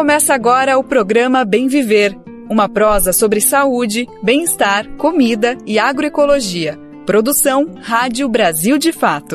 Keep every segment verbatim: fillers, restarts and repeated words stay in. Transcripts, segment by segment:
Começa agora o programa Bem Viver, uma prosa sobre saúde, bem-estar, comida e agroecologia. Produção Rádio Brasil de Fato.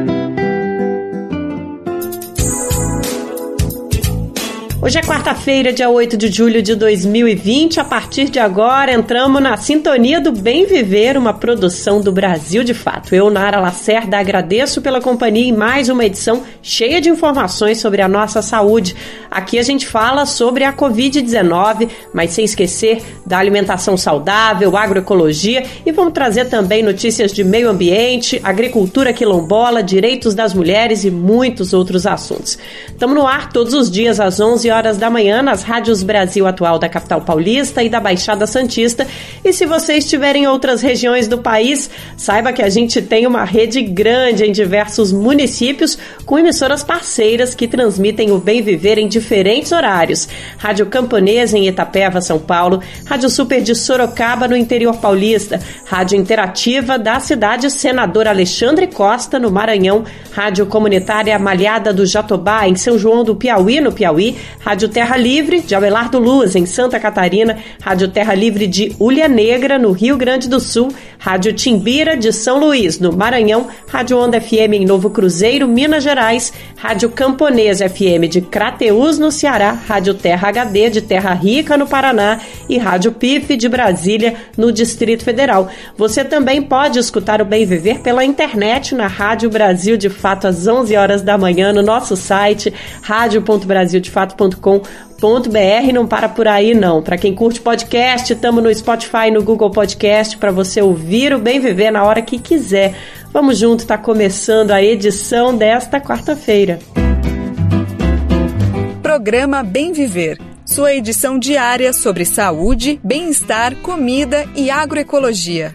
Hoje é quarta-feira, dia oito de julho de dois mil e vinte. A partir de agora, entramos na sintonia do Bem Viver, uma produção do Brasil de Fato. Eu, Nara Lacerda, agradeço pela companhia em mais uma edição cheia de informações sobre a nossa saúde. Aqui a gente fala sobre a covid dezenove, mas sem esquecer da alimentação saudável, agroecologia, e vamos trazer também notícias de meio ambiente, agricultura quilombola, direitos das mulheres e muitos outros assuntos. Estamos no ar todos os dias às onze horas da manhã nas rádios Brasil Atual da capital paulista e da Baixada Santista. E se você estiver em outras regiões do país, saiba que a gente tem uma rede grande em diversos municípios com emissoras parceiras que transmitem o Bem Viver em diferentes horários. Rádio Camponesa em Itapeva, São Paulo, Rádio Super de Sorocaba, no interior paulista, Rádio Interativa da cidade Senador Alexandre Costa, no Maranhão, Rádio Comunitária Malhada do Jatobá, em São João do Piauí, no Piauí, Rádio Terra Livre de Abelardo Luz, em Santa Catarina, Rádio Terra Livre de Ulha Negra, no Rio Grande do Sul, Rádio Timbira de São Luís, no Maranhão, Rádio Onda F M em Novo Cruzeiro, Minas Gerais, Rádio Camponesa F M de Crateús, no Ceará, Rádio Terra H D de Terra Rica, no Paraná, e Rádio P I F de Brasília, no Distrito Federal. Você também pode escutar o Bem Viver pela internet na Rádio Brasil de Fato às onze horas da manhã, no nosso site rádio ponto brasil de fato ponto com ponto b r. Não para por aí não. Para quem curte podcast, estamos no Spotify, no Google Podcast, para você ouvir o Bem Viver na hora que quiser. Vamos junto, está começando a edição desta quarta-feira. Programa Bem Viver, sua edição diária sobre saúde, bem-estar, comida e agroecologia.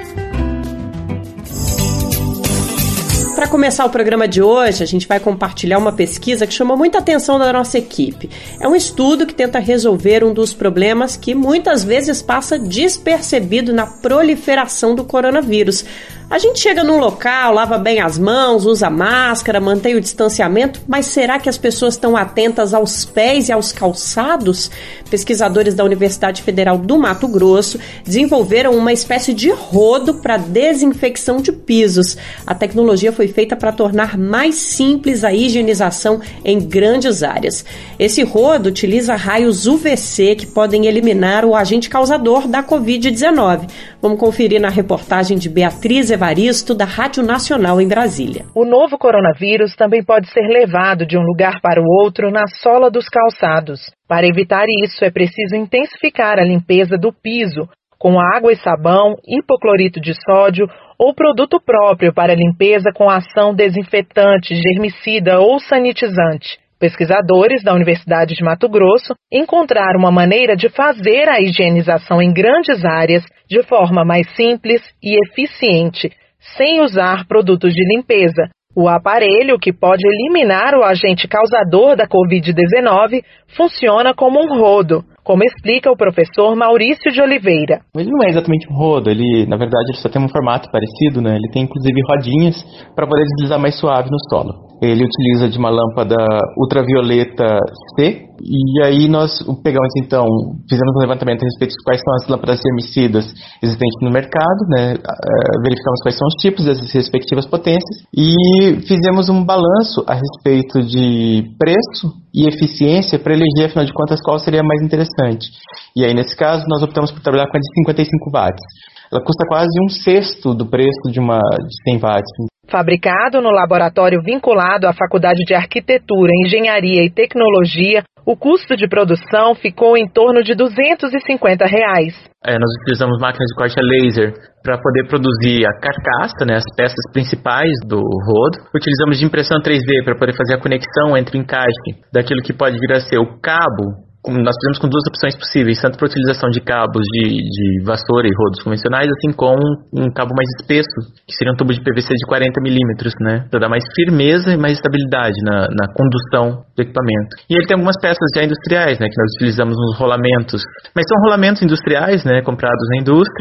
Para começar o programa de hoje, a gente vai compartilhar uma pesquisa que chamou muita atenção da nossa equipe. É um estudo que tenta resolver um dos problemas que muitas vezes passa despercebido na proliferação do coronavírus. A gente chega num local, lava bem as mãos, usa máscara, mantém o distanciamento, mas será que as pessoas estão atentas aos pés e aos calçados? Pesquisadores da Universidade Federal do Mato Grosso desenvolveram uma espécie de rodo para desinfecção de pisos. A tecnologia foi feita para tornar mais simples a higienização em grandes áreas. Esse rodo utiliza raios U V C que podem eliminar o agente causador da covid dezenove. Vamos conferir na reportagem de Beatriz Evaristo, da Rádio Nacional em Brasília. O novo coronavírus também pode ser levado de um lugar para o outro na sola dos calçados. Para evitar isso, é preciso intensificar a limpeza do piso com água e sabão, hipoclorito de sódio ou produto próprio para limpeza com ação desinfetante, germicida ou sanitizante. Pesquisadores da Universidade de Mato Grosso encontraram uma maneira de fazer a higienização em grandes áreas de forma mais simples e eficiente, sem usar produtos de limpeza. O aparelho, que pode eliminar o agente causador da covid dezenove, funciona como um rodo, como explica o professor Maurício de Oliveira. Ele não é exatamente um rodo, ele, na verdade, ele só tem um formato parecido, né? Ele tem inclusive rodinhas para poder deslizar mais suave no solo. Ele utiliza de uma lâmpada ultravioleta C, e aí nós pegamos então, fizemos um levantamento a respeito de quais são as lâmpadas germicidas existentes no mercado, né? Verificamos quais são os tipos das respectivas potências e fizemos um balanço a respeito de preço e eficiência para eleger, afinal de contas, qual seria mais interessante. E aí, nesse caso, nós optamos por trabalhar com a de cinquenta e cinco watts. Ela custa quase um sexto do preço de uma de cem watts. Fabricado no laboratório vinculado à Faculdade de Arquitetura, Engenharia e Tecnologia, o custo de produção ficou em torno de duzentos e cinquenta reais. É, nós utilizamos máquinas de corte a laser para poder produzir a carcaça, né, as peças principais do rodo. Utilizamos de impressão três D para poder fazer a conexão entre o encaixe daquilo que pode vir a ser o cabo. Nós fizemos com duas opções possíveis, tanto para a utilização de cabos de, de vassoura e rodos convencionais, assim como um cabo mais espesso, que seria um tubo de P V C de quarenta milímetros, né, para dar mais firmeza e mais estabilidade na, na condução do equipamento. E ele tem algumas peças já industriais, né, que nós utilizamos nos rolamentos, mas são rolamentos industriais, né, comprados na indústria,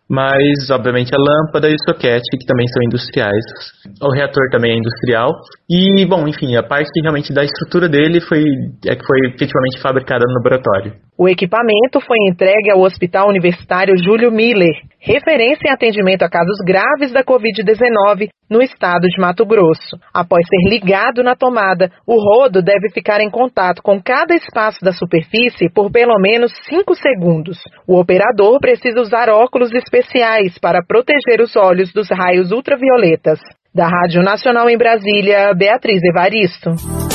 mas obviamente a lâmpada e o soquete, que também são industriais. O reator também é industrial. E, bom, enfim, a parte realmente da estrutura dele foi, é que foi efetivamente fabricada no laboratório. O equipamento foi entregue ao Hospital Universitário Júlio Miller, referência em atendimento a casos graves da covid dezenove no estado de Mato Grosso. Após ser ligado na tomada, o rodo deve ficar em contato com cada espaço da superfície por pelo menos cinco segundos. O operador precisa usar óculos especiais para proteger os olhos dos raios ultravioletas. Da Rádio Nacional em Brasília, Beatriz Evaristo.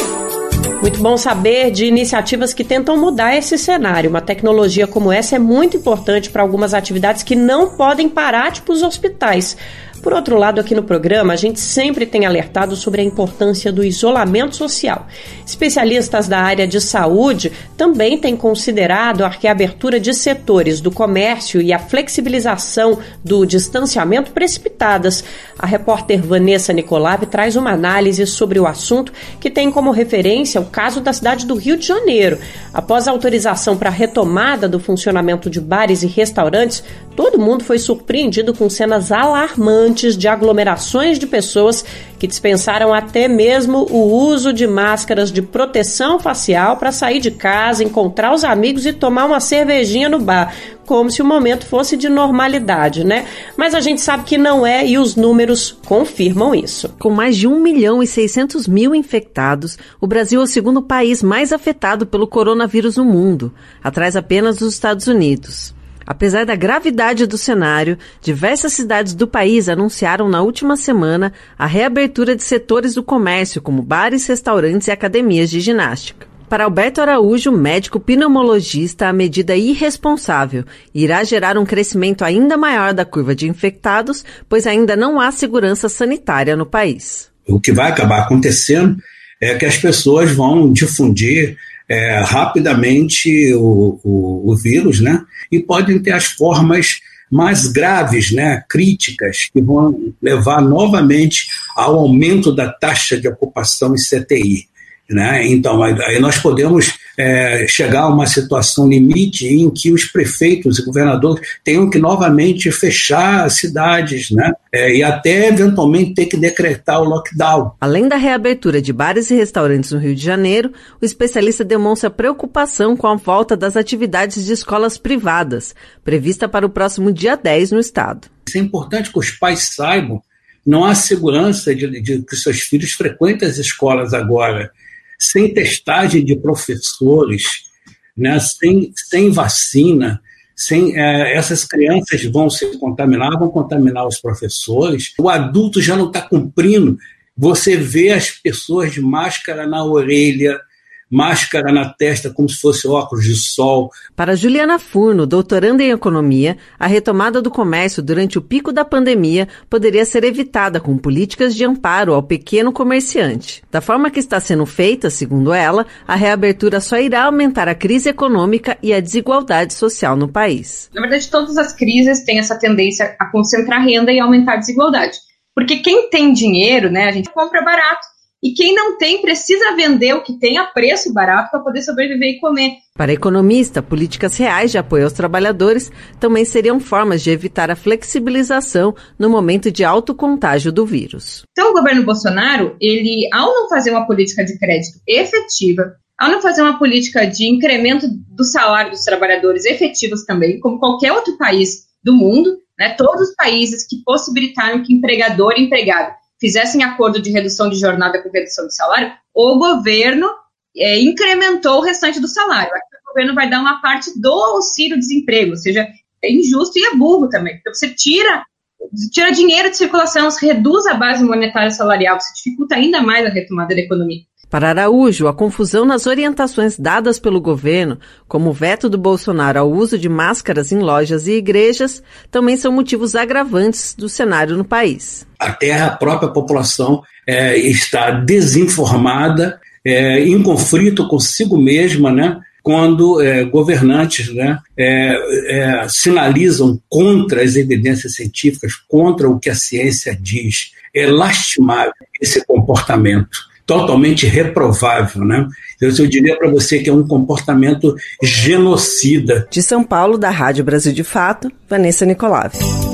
Muito bom saber de iniciativas que tentam mudar esse cenário. Uma tecnologia como essa é muito importante para algumas atividades que não podem parar, tipo os hospitais. Por outro lado, aqui no programa, a gente sempre tem alertado sobre a importância do isolamento social. Especialistas da área de saúde também têm considerado a reabertura de setores do comércio e a flexibilização do distanciamento precipitadas. A repórter Vanessa Nicolave traz uma análise sobre o assunto que tem como referência o caso da cidade do Rio de Janeiro. Após a autorização para a retomada do funcionamento de bares e restaurantes, todo mundo foi surpreendido com cenas alarmantes de aglomerações de pessoas que dispensaram até mesmo o uso de máscaras de proteção facial para sair de casa, encontrar os amigos e tomar uma cervejinha no bar, como se o momento fosse de normalidade, né? Mas a gente sabe que não é e os números confirmam isso. Com mais de um milhão e seiscentos mil infectados, o Brasil é o segundo país mais afetado pelo coronavírus no mundo, atrás apenas dos Estados Unidos. Apesar da gravidade do cenário, diversas cidades do país anunciaram na última semana a reabertura de setores do comércio, como bares, restaurantes e academias de ginástica. Para Alberto Araújo, médico pneumologista, a medida irresponsável irá gerar um crescimento ainda maior da curva de infectados, pois ainda não há segurança sanitária no país. O que vai acabar acontecendo é que as pessoas vão difundir É, rapidamente o, o, o vírus, né? E podem ter as formas mais graves, né? Críticas, que vão levar novamente ao aumento da taxa de ocupação em C T I. Né? Então, aí nós podemos é, chegar a uma situação limite em que os prefeitos e governadores tenham que novamente fechar as cidades, né? É, e até eventualmente ter que decretar o lockdown. Além da reabertura de bares e restaurantes no Rio de Janeiro, o especialista demonstra preocupação com a volta das atividades de escolas privadas, prevista para o próximo dia dez no estado. É importante que os pais saibam, não há segurança de, de que seus filhos frequentem as escolas agora, sem testagem de professores, né, sem, sem vacina, sem, é, essas crianças vão se contaminar, vão contaminar os professores. O adulto já não está cumprindo. Você vê as pessoas de máscara na orelha, máscara na testa, como se fosse óculos de sol. Para Juliana Furno, doutoranda em economia, a retomada do comércio durante o pico da pandemia poderia ser evitada com políticas de amparo ao pequeno comerciante. Da forma que está sendo feita, segundo ela, a reabertura só irá aumentar a crise econômica e a desigualdade social no país. Na verdade, todas as crises têm essa tendência a concentrar renda e aumentar a desigualdade. Porque quem tem dinheiro, né, a gente compra barato. E quem não tem precisa vender o que tem a preço barato para poder sobreviver e comer. Para a economista, políticas reais de apoio aos trabalhadores também seriam formas de evitar a flexibilização no momento de alto contágio do vírus. Então o governo Bolsonaro, ele, ao não fazer uma política de crédito efetiva, ao não fazer uma política de incremento do salário dos trabalhadores efetivos também, como qualquer outro país do mundo, né, todos os países que possibilitaram que empregador e empregado fizessem acordo de redução de jornada com redução de salário, o governo é, incrementou o restante do salário. O governo vai dar uma parte do auxílio-desemprego, ou seja, é injusto e é burro também. Então, você tira, tira dinheiro de circulação, você reduz a base monetária salarial, você dificulta ainda mais a retomada da economia. Para Araújo, a confusão nas orientações dadas pelo governo, como o veto do Bolsonaro ao uso de máscaras em lojas e igrejas, também são motivos agravantes do cenário no país. Até a própria população é, está desinformada, é, em conflito consigo mesma, né? Quando é, governantes, né, é, é, sinalizam contra as evidências científicas, contra o que a ciência diz. É lastimável esse comportamento. Totalmente reprovável, né? Eu, eu diria para você que é um comportamento genocida. De São Paulo, da Rádio Brasil de Fato, Vanessa Nicolave.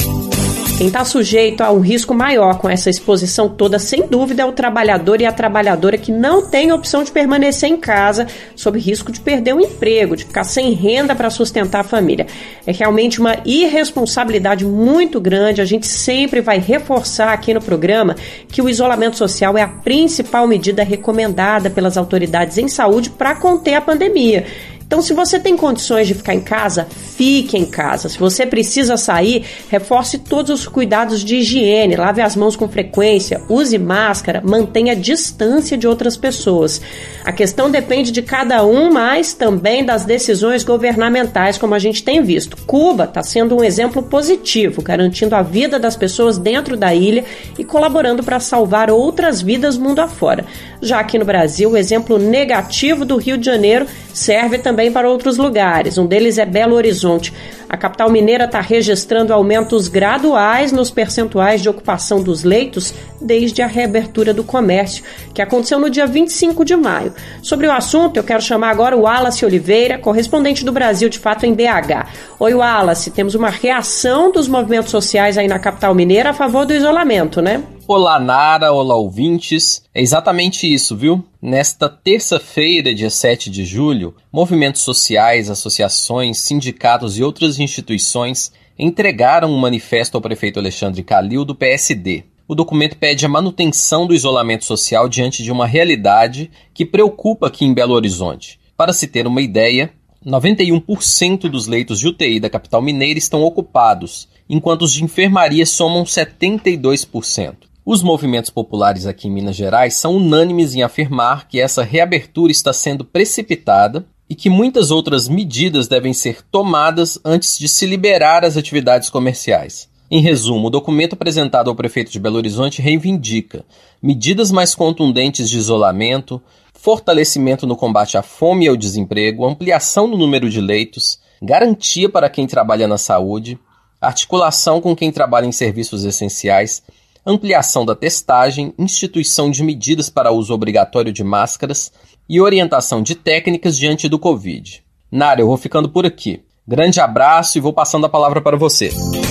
Quem está sujeito a um risco maior com essa exposição toda, sem dúvida, é o trabalhador e a trabalhadora que não tem opção de permanecer em casa, sob risco de perder o emprego, de ficar sem renda para sustentar a família. É realmente uma irresponsabilidade muito grande. A gente sempre vai reforçar aqui no programa que o isolamento social é a principal medida recomendada pelas autoridades em saúde para conter a pandemia. Então, se você tem condições de ficar em casa, fique em casa. Se você precisa sair, reforce todos os cuidados de higiene, lave as mãos com frequência, use máscara, mantenha distância de outras pessoas. A questão depende de cada um, mas também das decisões governamentais, como a gente tem visto. Cuba está sendo um exemplo positivo, garantindo a vida das pessoas dentro da ilha e colaborando para salvar outras vidas mundo afora. Já aqui no Brasil, o exemplo negativo do Rio de Janeiro serve também também para outros lugares. Um deles é Belo Horizonte. A capital mineira está registrando aumentos graduais nos percentuais de ocupação dos leitos desde a reabertura do comércio, que aconteceu no dia vinte e cinco de maio. Sobre o assunto, eu quero chamar agora o Wallace Oliveira, correspondente do Brasil de Fato em B H. Oi, Wallace, temos uma reação dos movimentos sociais aí na capital mineira a favor do isolamento, né? Olá, Nara, olá, ouvintes. É exatamente isso, viu? Nesta terça-feira, dia sete de julho, movimentos sociais, associações, sindicatos e outras instituições entregaram um manifesto ao prefeito Alexandre Calil, do P S D. O documento pede a manutenção do isolamento social diante de uma realidade que preocupa aqui em Belo Horizonte. Para se ter uma ideia, noventa e um por cento dos leitos de U T I da capital mineira estão ocupados, enquanto os de enfermaria somam setenta e dois por cento. Os movimentos populares aqui em Minas Gerais são unânimes em afirmar que essa reabertura está sendo precipitada e que muitas outras medidas devem ser tomadas antes de se liberar as atividades comerciais. Em resumo, o documento apresentado ao prefeito de Belo Horizonte reivindica medidas mais contundentes de isolamento, fortalecimento no combate à fome e ao desemprego, ampliação no número de leitos, garantia para quem trabalha na saúde, articulação com quem trabalha em serviços essenciais, ampliação da testagem, instituição de medidas para uso obrigatório de máscaras e orientação de técnicas diante do Covid. Nara, eu vou ficando por aqui. Grande abraço e vou passando a palavra para você.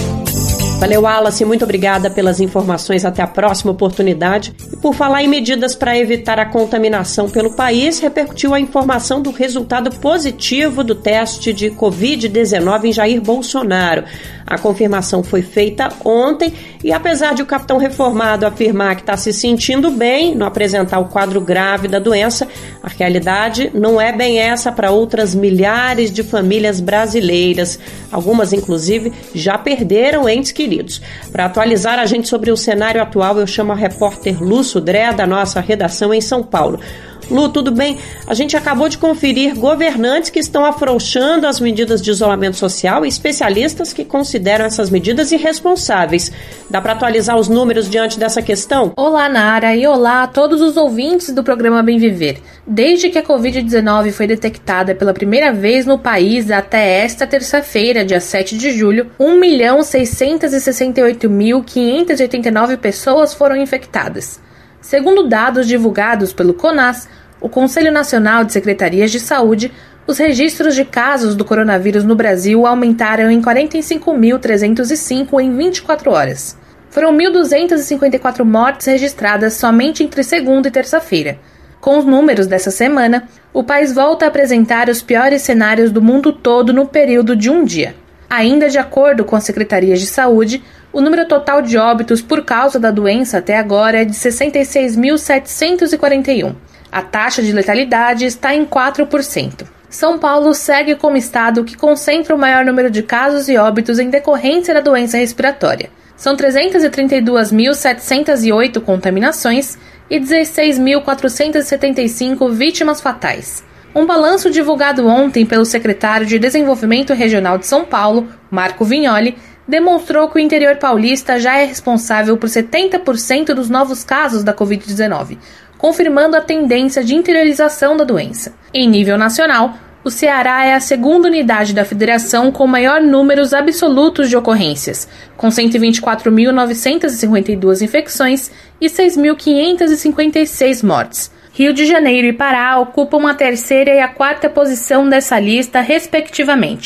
Valeu, Wallace. Muito obrigada pelas informações. Até a próxima oportunidade. E por falar em medidas para evitar a contaminação pelo país, repercutiu a informação do resultado positivo do teste de covid dezenove em Jair Bolsonaro. A confirmação foi feita ontem e, apesar de o capitão reformado afirmar que está se sentindo bem, não apresentar o quadro grave da doença, a realidade não é bem essa para outras milhares de famílias brasileiras. Algumas, inclusive, já perderam entes queridos. Para atualizar a gente sobre o cenário atual, eu chamo a repórter Lu Sudré, da nossa redação em São Paulo. Lu, tudo bem? A gente acabou de conferir governantes que estão afrouxando as medidas de isolamento social e especialistas que consideram essas medidas irresponsáveis. Dá para atualizar os números diante dessa questão? Olá, Nara, e olá a todos os ouvintes do programa Bem Viver. Desde que a covid dezenove foi detectada pela primeira vez no país até esta terça-feira, dia sete de julho, um milhão seiscentos e sessenta e oito mil quinhentas e oitenta e nove pessoas foram infectadas. Segundo dados divulgados pelo CONAS, o Conselho Nacional de Secretarias de Saúde, os registros de casos do coronavírus no Brasil aumentaram em quarenta e cinco mil trezentos e cinco em vinte e quatro horas. Foram mil duzentas e cinquenta e quatro mortes registradas somente entre segunda e terça-feira. Com os números dessa semana, o país volta a apresentar os piores cenários do mundo todo no período de um dia. Ainda de acordo com as secretarias de saúde, o número total de óbitos por causa da doença até agora é de sessenta e seis mil setecentos e quarenta e um. A taxa de letalidade está em quatro por cento. São Paulo segue como estado que concentra o maior número de casos e óbitos em decorrência da doença respiratória. São trezentas e trinta e duas mil setecentas e oito contaminações e dezesseis mil quatrocentas e setenta e cinco vítimas fatais. Um balanço divulgado ontem pelo secretário de Desenvolvimento Regional de São Paulo, Marco Vignoli, demonstrou que o interior paulista já é responsável por setenta por cento dos novos casos da covid dezenove, confirmando a tendência de interiorização da doença. Em nível nacional, o Ceará é a segunda unidade da federação com maior números absolutos de ocorrências, com cento e vinte e quatro mil novecentas e cinquenta e duas infecções e seis mil quinhentas e cinquenta e seis mortes. Rio de Janeiro e Pará ocupam a terceira e a quarta posição dessa lista, respectivamente.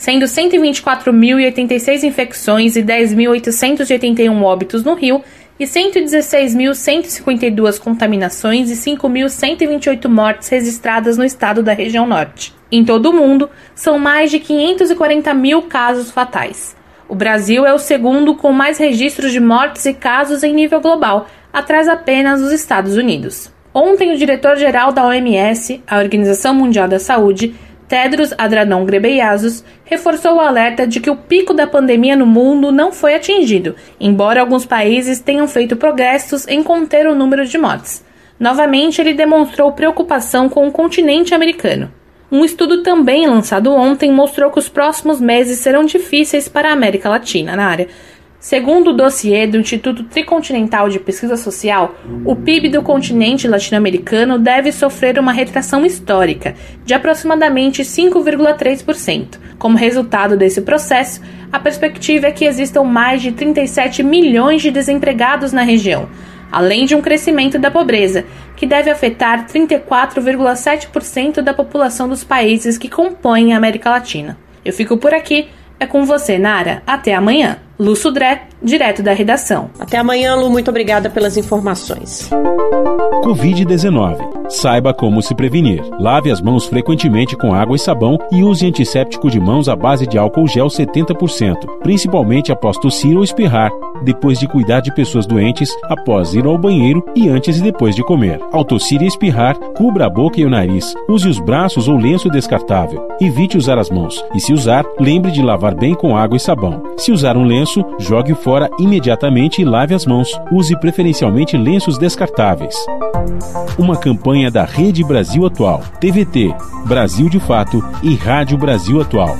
sendo cento e vinte e quatro mil e oitenta e seis infecções e dez mil oitocentos e oitenta e um óbitos no Rio, e cento e dezesseis mil cento e cinquenta e duas contaminações e cinco mil cento e vinte e oito mortes registradas no estado da região norte. Em todo o mundo, são mais de quinhentos e quarenta mil casos fatais. O Brasil é o segundo com mais registros de mortes e casos em nível global, atrás apenas dos Estados Unidos. Ontem, o diretor-geral da O M S, a Organização Mundial da Saúde, Tedros Adhanom Ghebreyesus, reforçou o alerta de que o pico da pandemia no mundo não foi atingido, embora alguns países tenham feito progressos em conter o número de mortes. Novamente, ele demonstrou preocupação com o continente americano. Um estudo também lançado ontem mostrou que os próximos meses serão difíceis para a América Latina na área. Segundo o dossiê do Instituto Tricontinental de Pesquisa Social, o P I B do continente latino-americano deve sofrer uma retração histórica de aproximadamente cinco vírgula três por cento. Como resultado desse processo, a perspectiva é que existam mais de trinta e sete milhões de desempregados na região, além de um crescimento da pobreza, que deve afetar trinta e quatro vírgula sete por cento da população dos países que compõem a América Latina. Eu fico por aqui. É com você, Nara. Até amanhã. Lu Sudré, direto da redação. Até amanhã, Lu. Muito obrigada pelas informações. covid dezenove. Saiba como se prevenir. Lave as mãos frequentemente com água e sabão e use antisséptico de mãos à base de álcool gel setenta por cento, principalmente após tossir ou espirrar, depois de cuidar de pessoas doentes, após ir ao banheiro e antes e depois de comer. Ao tossir e espirrar, cubra a boca e o nariz. Use os braços ou lenço descartável. Evite usar as mãos. E se usar, lembre de lavar bem com água e sabão. Se usar um lenço, jogue-o fora imediatamente e lave as mãos. Use preferencialmente lenços descartáveis. Uma campanha da Rede Brasil Atual, T V T, Brasil de Fato e Rádio Brasil Atual.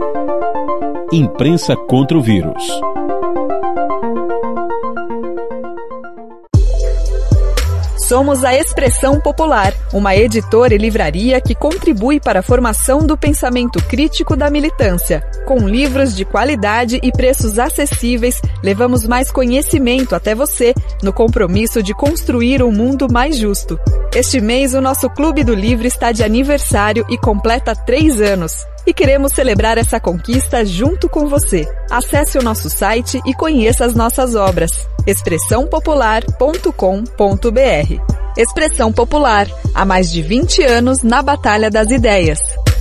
Imprensa contra o vírus. Somos a Expressão Popular, uma editora e livraria que contribui para a formação do pensamento crítico da militância. Com livros de qualidade e preços acessíveis, levamos mais conhecimento até você, no compromisso de construir um mundo mais justo. Este mês, o nosso Clube do Livro está de aniversário e completa três anos. E queremos celebrar essa conquista junto com você. Acesse o nosso site e conheça as nossas obras. expressão popular ponto com ponto b r. Expressão Popular, há mais de vinte anos na Batalha das Ideias.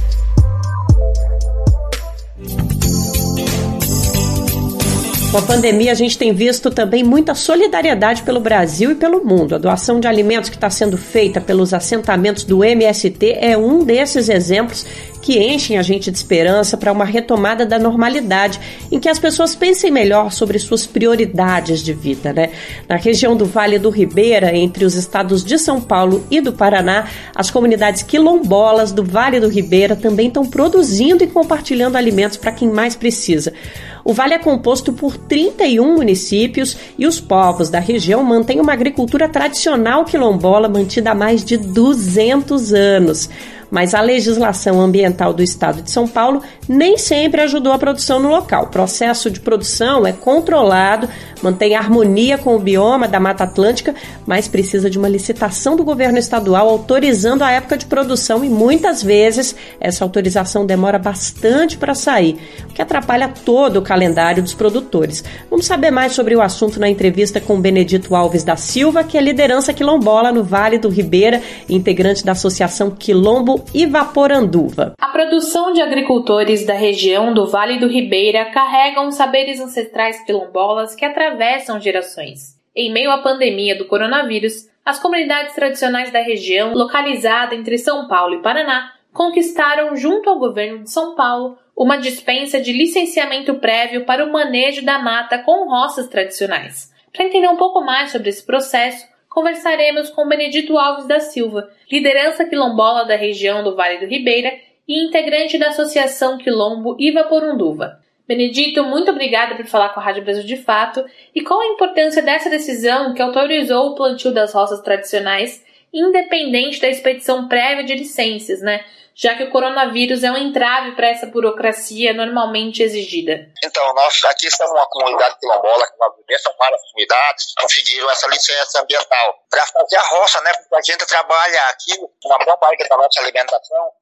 Com a pandemia, a gente tem visto também muita solidariedade pelo Brasil e pelo mundo. A doação de alimentos que está sendo feita pelos assentamentos do M S T é um desses exemplos que enchem a gente de esperança para uma retomada da normalidade, em que as pessoas pensem melhor sobre suas prioridades de vida, né? Na região do Vale do Ribeira, entre os estados de São Paulo e do Paraná, as comunidades quilombolas do Vale do Ribeira também estão produzindo e compartilhando alimentos para quem mais precisa. O vale é composto por trinta e um municípios e os povos da região mantêm uma agricultura tradicional quilombola mantida há mais de duzentos anos. Mas a legislação ambiental do estado de São Paulo nem sempre ajudou a produção no local. O processo de produção é controlado, mantém harmonia com o bioma da Mata Atlântica, mas precisa de uma licitação do governo estadual autorizando a época de produção e muitas vezes essa autorização demora bastante para sair, o que atrapalha todo o calendário dos produtores. Vamos saber mais sobre o assunto na entrevista com Benedito Alves da Silva, que é liderança quilombola no Vale do Ribeira, integrante da Associação Quilombo Ivaporanduva. A produção de agricultores da região do Vale do Ribeira carregam saberes ancestrais quilombolas que atravessam gerações. Em meio à pandemia do coronavírus, as comunidades tradicionais da região, localizada entre São Paulo e Paraná, conquistaram junto ao governo de São Paulo uma dispensa de licenciamento prévio para o manejo da mata com roças tradicionais. Para entender um pouco mais sobre esse processo, conversaremos com Benedito Alves da Silva, liderança quilombola da região do Vale do Ribeira e integrante da Associação Quilombo Ivaporanduva. Benedito, muito obrigada por falar com a Rádio Brasil de Fato. E qual a importância dessa decisão que autorizou o plantio das roças tradicionais, independente da expedição prévia de licenças, né? Já que o coronavírus é um entrave para essa burocracia normalmente exigida. Então, nós aqui estamos uma comunidade quilombola, que são várias comunidades, conseguiram essa licença ambiental para fazer a roça, né? Porque a gente trabalha aqui, uma boa parte da nossa alimentação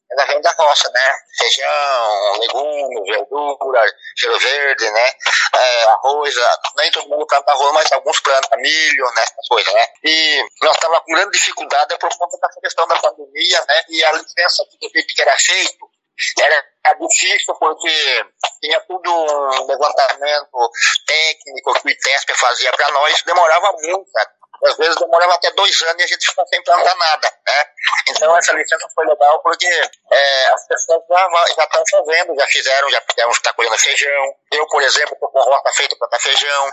ela vem da roça, né? Feijão, legumes, verdura, cheiro verde, né? É, arroz, nem todo mundo planta arroz, mas alguns plantam milho, né? Essas coisas, né? E nós estávamos com grande dificuldade por conta dessa questão da pandemia, né? E a licença que era feito era difícil porque tinha tudo um levantamento técnico que o ITESP fazia para nós, demorava muito, sabe? Às vezes demorava até dois anos e a gente ficava sem plantar nada, né? Então essa licença foi legal porque é, as pessoas já, já estão fazendo, já fizeram, já fizeram, está colhendo feijão. Eu, por exemplo, estou com rota feita para plantar feijão.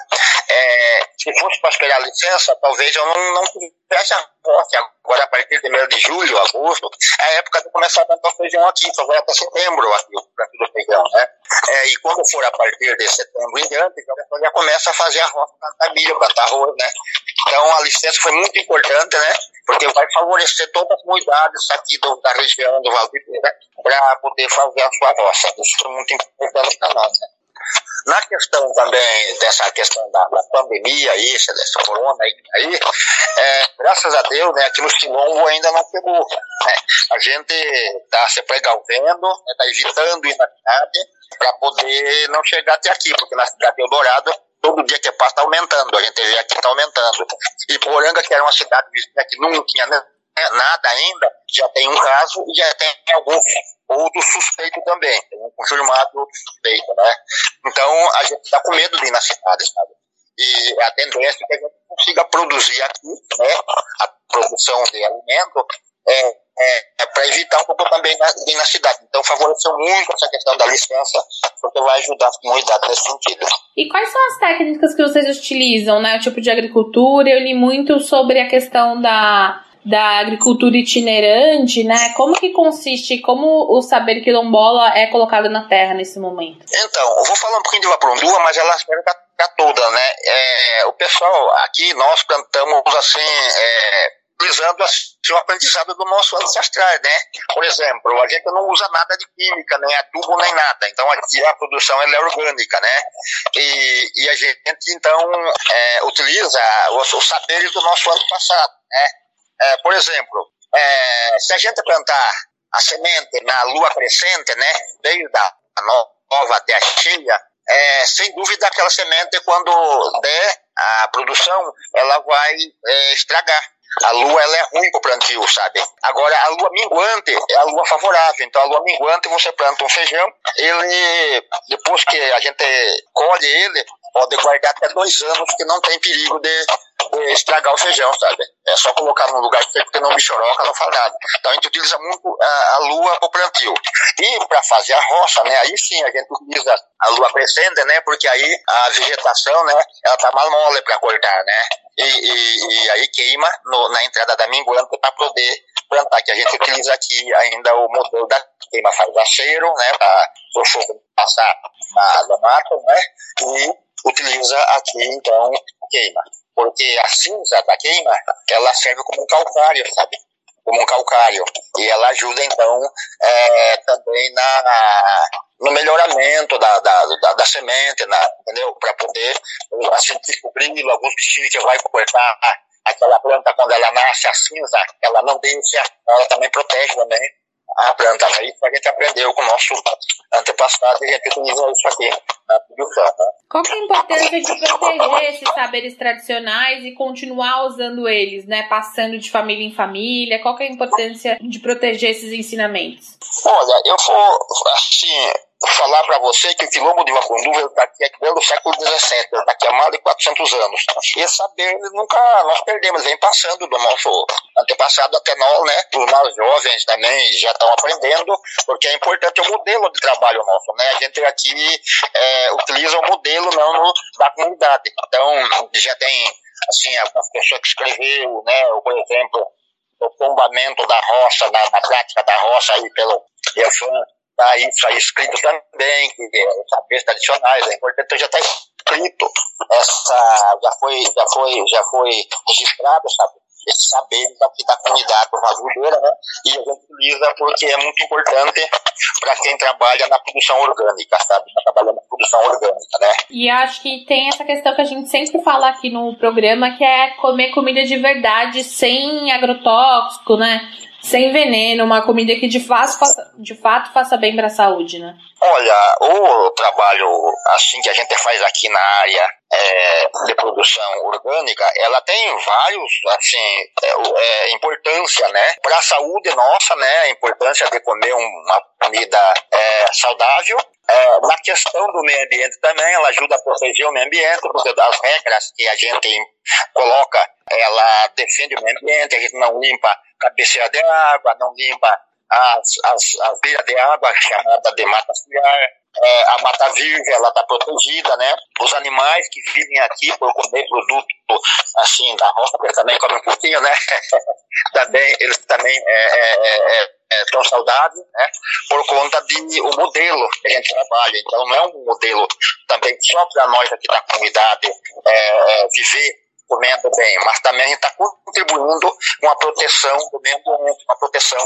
É, se fosse para esperar a licença, talvez eu não, não tivesse a rota. Agora, a partir de meio de julho, agosto, é a época de começar a plantar feijão aqui, só vai até setembro aqui, o plantio do feijão, né? É, e quando for a partir de setembro em diante, já, já começa a fazer a rota, plantar milho, plantar arroz, né? Então a licença foi muito importante, né? Porque vai favorecer todas as comunidades aqui do, da região do Vale do Ribeira para poder fazer a sua roça. Isso é muito importante para nós, né? Na questão também dessa questão da, da pandemia, isso, dessa corona aí, aí é, graças a Deus, né, aqui no Quilombo ainda não pegou, né? A gente está se precavendo, está né, evitando ir na cidade para poder não chegar até aqui, porque na cidade de Eldorado, todo dia que passa está aumentando, a gente vê aqui está aumentando. E Poranga, que era uma cidade que não tinha nada ainda, já tem um caso e já tem alguns outros suspeitos também, tem um confirmado suspeito, né? Então a gente está com medo de ir na cidade, sabe? E a tendência é que a gente consiga produzir aqui, né? A produção de alimento é, é, é para evitar um pouco também na, de ir na cidade. Então favoreceu muito essa questão da licença, porque vai ajudar a comunidade nesse sentido. E quais são as técnicas que vocês utilizam, né? O tipo de agricultura? Eu li muito sobre a questão da da agricultura itinerante, né? Como que consiste, como o saber quilombola é colocado na terra nesse momento? Então, eu vou falar um pouquinho de Vaporunduva, mas ela serve para toda, né? É, o pessoal aqui, nós plantamos assim, é, utilizando assim, o aprendizado do nosso ancestral, né? Por exemplo, a gente não usa nada de química, nem adubo, nem nada. Então, aqui a produção ela é orgânica, né? E, e a gente, então, é, utiliza os, os saberes do nosso ano passado, né? É, por exemplo, é, se a gente plantar a semente na lua crescente, né, desde a nova até a cheia, é, sem dúvida aquela semente, quando der a produção, ela vai é, estragar. A lua ela é ruim para o plantio, sabe? Agora, a lua minguante é a lua favorável. Então, a lua minguante, você planta um feijão, ele, depois que a gente colhe ele, pode guardar até dois anos, que não tem perigo de, de estragar o feijão, sabe? É só colocar num lugar seco que não bichoroca, não faz nada. Então, a gente utiliza muito a, a lua para o plantio. E para fazer a roça, né? Aí sim, a gente utiliza a lua crescente, né? Porque aí a vegetação, né? Ela tá mais mole para cortar, né? E, e, e aí queima no, na entrada da minguante para poder plantar, que a gente utiliza aqui ainda o modelo da queima, faz aceiro, né, para o fogo passar na, no mato, né, e utiliza aqui então a queima, porque a cinza da queima, ela serve como um calcário, sabe, como um calcário, e ela ajuda então é, também na no melhoramento da, da, da, da semente, na, entendeu? Para poder assim, descobrir alguns bichinhos que vai cortar aquela planta quando ela nasce, a cinza, ela não deixa, ela também protege também a planta. Né? Isso a gente aprendeu com o nosso antepassado e a gente utiliza isso aqui na produção. Né? Qual que é a importância de proteger esses saberes tradicionais e continuar usando eles, né? Passando de família em família? Qual que é a importância de proteger esses ensinamentos? Olha, eu vou, assim, falar para você que o Quilombo de Vaporunduva está aqui desde o século dezessete, está aqui há mais de quatrocentos anos. E esse saber nunca nós perdemos, vem passando do nosso antepassado até nós, né? Os mais jovens também já estão aprendendo, porque é importante o modelo de trabalho nosso, né? A gente aqui é, utiliza o modelo não no, da comunidade. Então, já tem, assim, algumas pessoas que escreveram, né? Por exemplo, o tombamento da roça, na, na prática da roça aí pelo Elfan. Tá isso aí escrito também, que é saberes tradicionais, é importante, já está escrito, essa, já foi, já foi, já foi registrado, sabe, esses saberes aqui da comunidade brasileira, né, e a gente utiliza porque é muito importante para quem trabalha na produção orgânica, sabe, quem trabalha na produção orgânica, né. E acho que tem essa questão que a gente sempre fala aqui no programa, que é comer comida de verdade, sem agrotóxico, né, sem veneno, uma comida que de fato faça, de fato faça bem para a saúde, né? Olha, o trabalho assim que a gente faz aqui na área é, de produção orgânica, ela tem vários, assim, é, é, importância, né? Para a saúde nossa, né? A importância de comer uma comida é, saudável. É, na questão do meio ambiente também, ela ajuda a proteger o meio ambiente, porque as regras que a gente coloca, ela defende o meio ambiente, a gente não limpa cabeceira de água, não limpa as, as, as beiras de água, chamada de mata ciliar, é, a mata virgem, ela está protegida, né? Os animais que vivem aqui por comer produto, assim, da roça, eles também comem um pouquinho, né? também, eles também é, é, é, é tão saudáveis, né? Por conta de o modelo que a gente trabalha. Então, não é um modelo também só para nós aqui da comunidade é, é, viver comendo bem, mas também a gente está contribuindo com a proteção do meio ambiente, com a proteção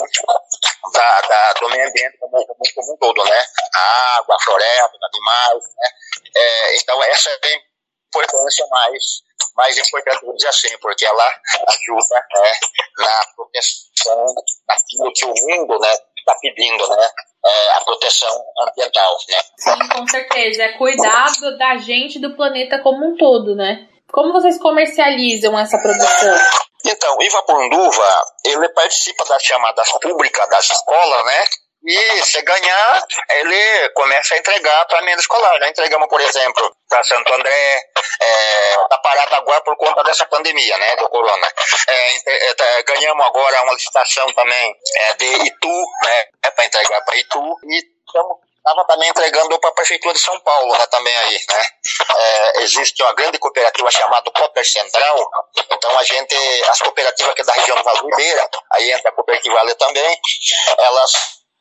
da, da, do meio ambiente como, como, como um todo, né? A água, a floresta, os animais, né? É, então, essa é a importância mais, mais importante, vou dizer assim, porque ela ajuda, né, na proteção daquilo que o mundo, né, está pedindo, né? É, a proteção ambiental, né? Sim, com certeza. É cuidar da gente, do planeta como um todo, né? Como vocês comercializam essa produção? Então, o Ivaporanduva, ele participa das chamadas públicas das escolas, né? E se ganhar, ele começa a entregar para a emenda escolar. Né? Entregamos, por exemplo, para Santo André, está é, parado agora por conta dessa pandemia, né, do corona. É, é, ganhamos agora uma licitação também é, de Itu, né, é, para entregar para Itu, e estamos estava também entregando para a Prefeitura de São Paulo, né, também aí, né. É, existe uma grande cooperativa chamada Cooper Central, então a gente, as cooperativas que é da região do Vale do Ribeira, aí entra a cooperativa ali também, elas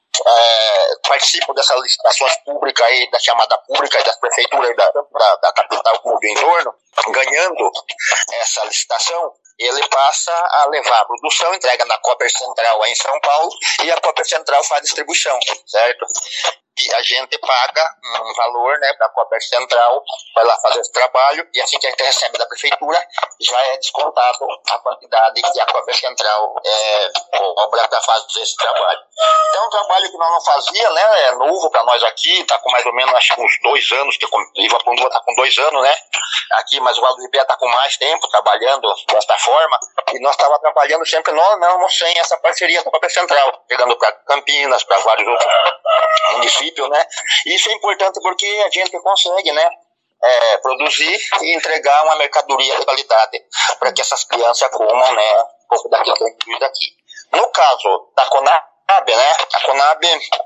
é, participam dessas licitações públicas aí, da chamada pública e das prefeituras da, da, da capital como do entorno, ganhando essa licitação, ele passa a levar a produção, entrega na Cooper Central aí em São Paulo, e a Cooper Central faz a distribuição, certo? E a gente paga um valor, né, para a Cooper Central, vai lá fazer esse trabalho, e assim que a gente recebe da prefeitura, já é descontado a quantidade que a Cooper Central é, cobra para fazer esse trabalho. Então, é um trabalho que nós não fazia, né, é novo para nós aqui, está com mais ou menos, acho que uns dois anos, que o Ivaporanduva está com dois anos, né, aqui, mas o Vale do Ribeira está com mais tempo trabalhando desta forma, e nós estávamos trabalhando sempre, não, não, não sem essa parceria com a Cooper Central, chegando para Campinas, para vários outros municípios, né? Isso é importante porque a gente consegue, né, é, produzir e entregar uma mercadoria de qualidade para que essas crianças comam, né, um pouco daquilo que a gente produz daqui. No caso da Conab, né, a Conab,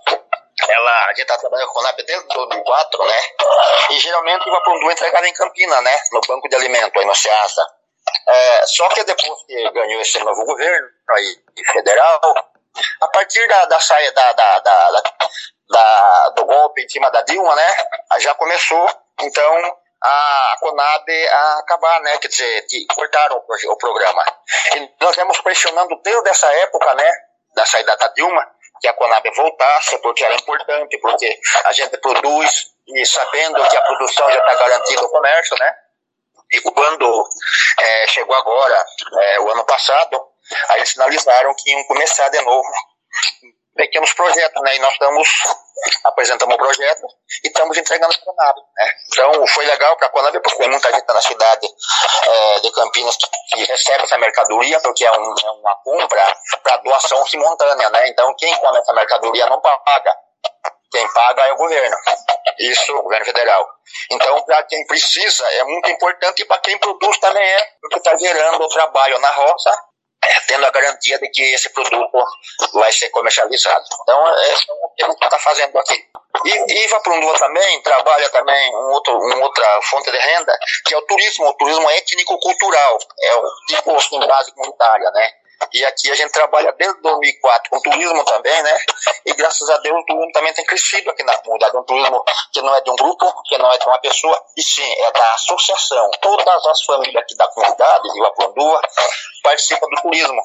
ela, a gente está trabalhando com a Conab desde dois mil e quatro, né, e geralmente o Ivaporanduva é entregado em Campinas, né, no banco de alimento, aí no SEASA. É, só que depois que ganhou esse novo governo aí, federal, a partir da, da saia da, da, da, da, da, do golpe em cima da Dilma, né, já começou, então, a Conab a acabar, né, quer dizer, que cortaram o, o programa. E nós vamos pressionando desde essa época, né, da saída da Dilma, que a Conab voltasse, porque era importante, porque a gente produz, e sabendo que a produção já está garantida no comércio, né, e quando é, chegou agora, é, o ano passado, aí eles sinalizaram que iam começar de novo pequenos projetos, né? E nós estamos, apresentamos o projeto e estamos entregando a Conab, né? Então foi legal para a Conab, porque muita gente na cidade é, de Campinas que, que recebe essa mercadoria, porque é, um, é uma compra para doação simultânea, né? Então quem come essa mercadoria não paga. Quem paga é o governo. Isso, o governo federal. Então, para quem precisa, é muito importante, e para quem produz também é, porque está gerando o trabalho na roça, é, tendo a garantia de que esse produto vai ser comercializado. Então, é o que a gente está fazendo aqui. E Ivaporanduva também trabalha também um outro, uma outra fonte de renda, que é o turismo, o turismo étnico-cultural. É o tipo assim, base comunitária, né? E aqui a gente trabalha desde dois mil e quatro com turismo também, né? E graças a Deus o turismo também tem crescido aqui na comunidade. Um turismo que não é de um grupo, que não é de uma pessoa, e sim, é da associação. Todas as famílias aqui da comunidade de Ivaporanduva participam do turismo.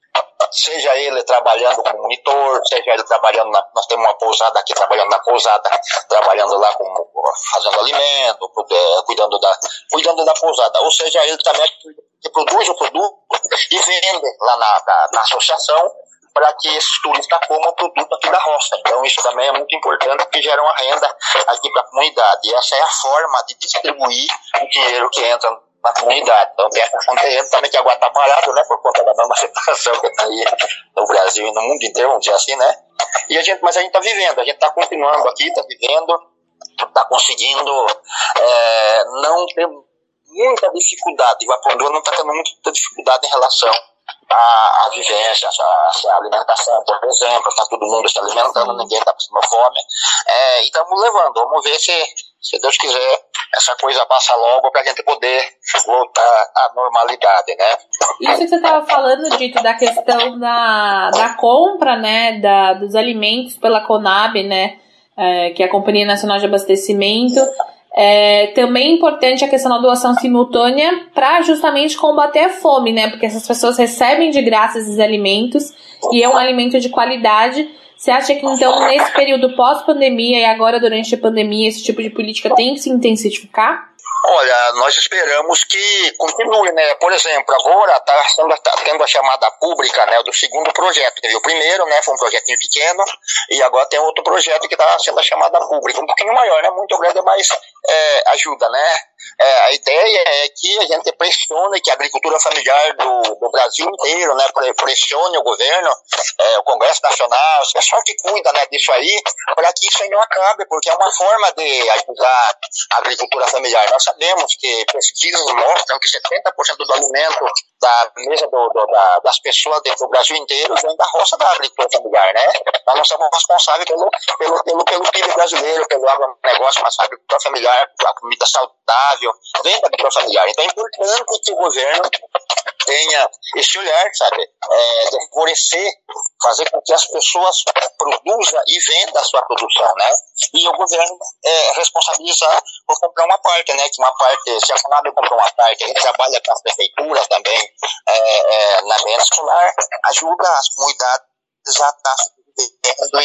Seja ele trabalhando como monitor, seja ele trabalhando na, nós temos uma pousada aqui trabalhando na pousada, trabalhando lá como fazendo alimento, cuidando da, cuidando da pousada, ou seja, ele também que produz o produto e vende lá na, na, na associação para que esses turistas comam o produto aqui da roça. Então isso também é muito importante, porque gera uma renda aqui para a comunidade. E essa é a forma de distribuir o dinheiro que entra na comunidade. Então tem essa fonte também, que agora está parado, né, por conta da mesma situação que está aí no Brasil e no mundo inteiro, vamos dizer assim, né? E a gente, mas a gente está vivendo, a gente está continuando aqui, está vivendo, está conseguindo é, não ter muita dificuldade. O Apondoa não está tendo muita dificuldade em relação à, à vivência, à, à alimentação, por exemplo. Está todo mundo se alimentando, ninguém está passando fome. É, e estamos levando, vamos ver se, se Deus quiser, essa coisa passa logo para a gente poder voltar à normalidade, né? Isso que você estava falando, Dito, da questão da, da compra, né, da, dos alimentos pela Conab, né, é, que é a Companhia Nacional de Abastecimento. É, também é importante a questão da doação simultânea para justamente combater a fome, né? Porque essas pessoas recebem de graça esses alimentos e é um alimento de qualidade. Você acha que então nesse período pós-pandemia e agora durante a pandemia esse tipo de política tem que se intensificar? Olha, nós esperamos que continue, né? Por exemplo, agora está tá tendo a chamada pública, né, do segundo projeto. Teve o primeiro, né, foi um projetinho pequeno, e agora tem outro projeto que está sendo a chamada pública, um pouquinho maior, né, muito grande, mas é, ajuda, né? É, a ideia é que a gente pressione, que a agricultura familiar do, do Brasil inteiro, né, pressione o governo, é, o Congresso Nacional, o pessoal que cuida, né, disso aí, para que isso aí não acabe, porque é uma forma de ajudar a agricultura familiar. Nós sabemos que pesquisas mostram que setenta por cento do alimento da mesa do, do, da, das pessoas dentro do Brasil inteiro vem da roça da agricultura familiar, né? Nós não somos responsáveis pelo, pelo, pelo, pelo P I B brasileiro, pelo agronegócio, mas a agricultura familiar, a comida saudável, vem da agricultura familiar. Então é importante que o governo tenha esse olhar, sabe, é, de favorecer, fazer com que as pessoas produzam e vendam a sua produção, né? E o governo é, responsabilizar por comprar uma parte, né? Que uma parte, se a Conab comprar uma parte, a gente trabalha com as prefeituras também, é, é, na merenda escolar, ajuda as comunidades a estar vivendo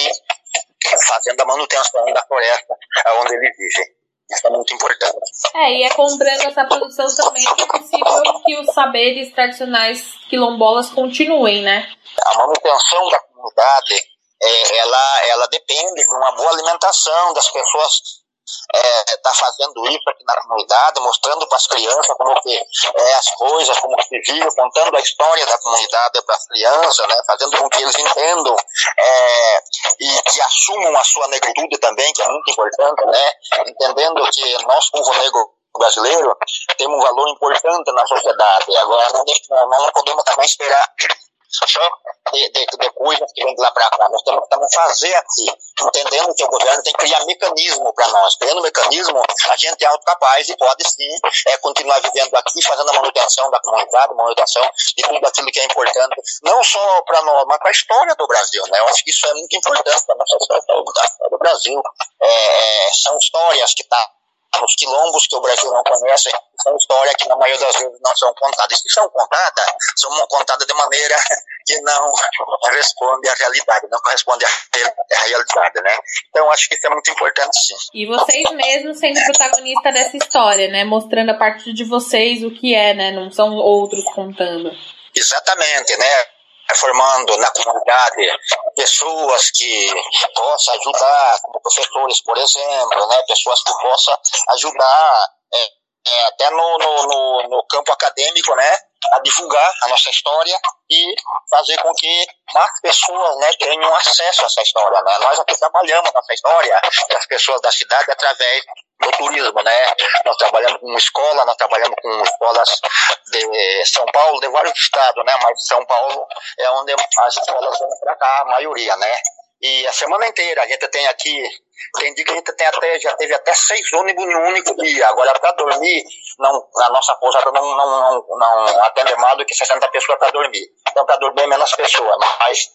e fazendo a manutenção da floresta onde eles vivem. Isso é muito importante. É, e é comprando essa produção também que é possível que os saberes tradicionais quilombolas continuem, né? A manutenção da comunidade, é, ela, ela depende de uma boa alimentação, das pessoas é, tá fazendo isso aqui na comunidade, mostrando para as crianças como que é as coisas, como que se vive, contando a história da comunidade para as crianças, né, fazendo com que eles entendam é, e que assumam a sua negritude também, que é muito importante, né, entendendo que nós, povo negro brasileiro, temos um valor importante na sociedade. Agora, não, nós não podemos também esperar só de, de, de coisas que vêm de lá para cá. Nós temos que também fazer aqui, entendendo que o governo tem que criar mecanismo para nós. Criando mecanismo, a gente é autocapaz e pode sim é, continuar vivendo aqui, fazendo a manutenção da comunidade, manutenção de tudo aquilo que é importante, não só para nós, mas para a história do Brasil, né? Eu acho que isso é muito importante para a nossa história do Brasil. É, são histórias que estão tá nos quilombos que o Brasil não conhece, são histórias que na maioria das vezes não são contadas. E se são contadas, são contadas de maneira que não responde à realidade, não corresponde à realidade, né? Então, acho que isso é muito importante, sim. E vocês mesmos sendo protagonistas dessa história, né? Mostrando a partir de vocês o que é, né? Não são outros contando. Exatamente, né? Formando na comunidade pessoas que possam ajudar, como professores, por exemplo, né? Pessoas que possam ajudar é, é, até no, no, no, no campo acadêmico, né? A divulgar a nossa história e fazer com que mais pessoas, né, tenham acesso a essa história, né? Nós aqui trabalhamos nossa história das pessoas da cidade através do turismo, né? Nós trabalhamos com escola, nós trabalhamos com escolas de São Paulo, de vários estados, né? Mas São Paulo é onde as escolas vão para cá, a maioria, né? E a semana inteira a gente tem aqui, tem dia que a gente tem até, já teve até seis ônibus em um único dia. Agora, para dormir, não, na nossa pousada não, não, não, não atende mais do que sessenta pessoas para dormir. Então, para dormir, menos pessoas. Mas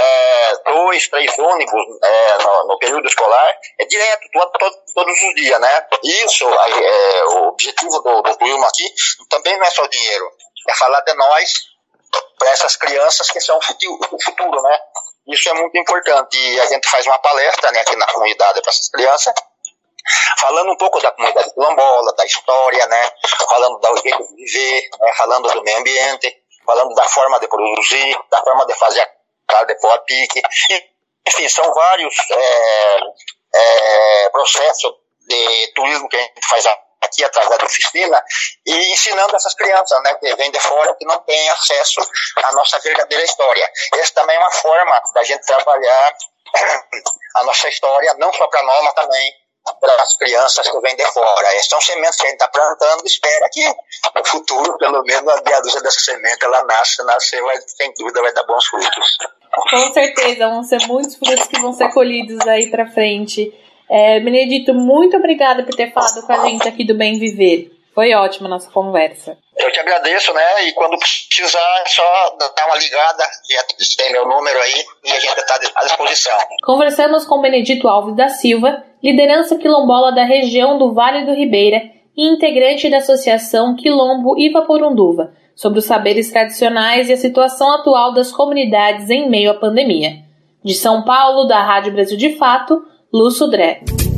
é, dois, três ônibus é, no, no período escolar é direto, todo, todo, todos os dias, né? Isso, é, o objetivo do, do turismo aqui também não é só dinheiro. É falar de nós para essas crianças que são o futuro, o futuro, né? Isso é muito importante. E a gente faz uma palestra, né, aqui na comunidade para essas crianças, falando um pouco da comunidade quilombola, da história, né, falando do jeito de viver, né, falando do meio ambiente, falando da forma de produzir, da forma de fazer a voluntário, depois a pique. Enfim, são vários é, é, processos de turismo que a gente faz aqui através da oficina e ensinando essas crianças, né, que vêm de fora, que não têm acesso à nossa verdadeira história. Essa também é uma forma da gente trabalhar a nossa história, não só para nós, mas também para as crianças que vêm de fora. Essas são sementes que a gente está plantando e espera que no futuro, pelo menos, a meia dúzia dessa semente, ela nasce, nasce, vai, sem dúvida, vai dar bons frutos. Com certeza, vão ser muitos frutos que vão ser colhidos aí para frente. É, Benedito, muito obrigada por ter falado com a gente aqui do Bem Viver. Foi ótima a nossa conversa. Eu te agradeço, né? E quando precisar, é só dar uma ligada, já tem meu número aí e a gente está à disposição. Conversamos com Benedito Alves da Silva, liderança quilombola da região do Vale do Ribeira e integrante da Associação Quilombo Ivaporunduva, sobre os saberes tradicionais e a situação atual das comunidades em meio à pandemia. De São Paulo, da Rádio Brasil de Fato, Lu Sudré.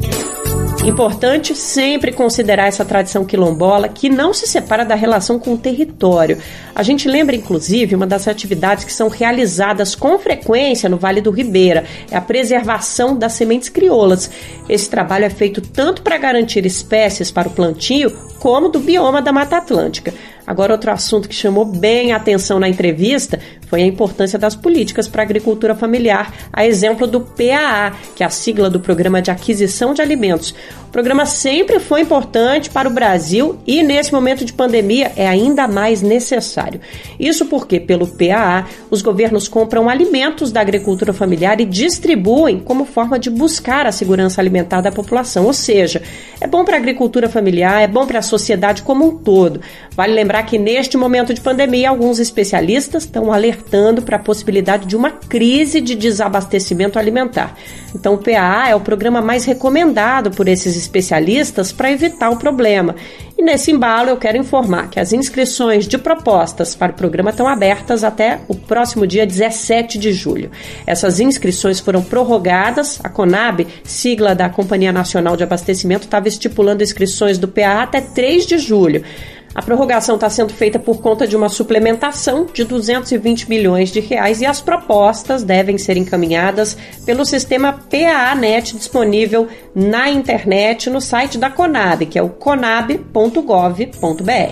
Importante sempre considerar essa tradição quilombola que não se separa da relação com o território. A gente lembra, inclusive, uma das atividades que são realizadas com frequência no Vale do Ribeira, é a preservação das sementes crioulas. Esse trabalho é feito tanto para garantir espécies para o plantio, como do bioma da Mata Atlântica. Agora, outro assunto que chamou bem a atenção na entrevista foi a importância das políticas para a agricultura familiar, a exemplo do P A A, que é a sigla do Programa de Aquisição de Alimentos. O programa sempre foi importante para o Brasil e, nesse momento de pandemia, é ainda mais necessário. Isso porque, pelo P A A, os governos compram alimentos da agricultura familiar e distribuem como forma de buscar a segurança alimentar da população. Ou seja, é bom para a agricultura familiar, é bom para a sociedade como um todo. Vale lembrar que, neste momento de pandemia, alguns especialistas estão alertando para a possibilidade de uma crise de desabastecimento alimentar. Então, o P A A é o programa mais recomendado por esses especialistas para evitar o problema. E nesse embalo eu quero informar que as inscrições de propostas para o programa estão abertas até o próximo dia dezessete de julho. Essas inscrições foram prorrogadas. A CONAB, sigla da Companhia Nacional de Abastecimento, estava estipulando inscrições do P A A até três de julho. A prorrogação está sendo feita por conta de uma suplementação de duzentos e vinte milhões de reais e as propostas devem ser encaminhadas pelo sistema P A A Net disponível na internet no site da CONAB, que é o conab ponto gov ponto br.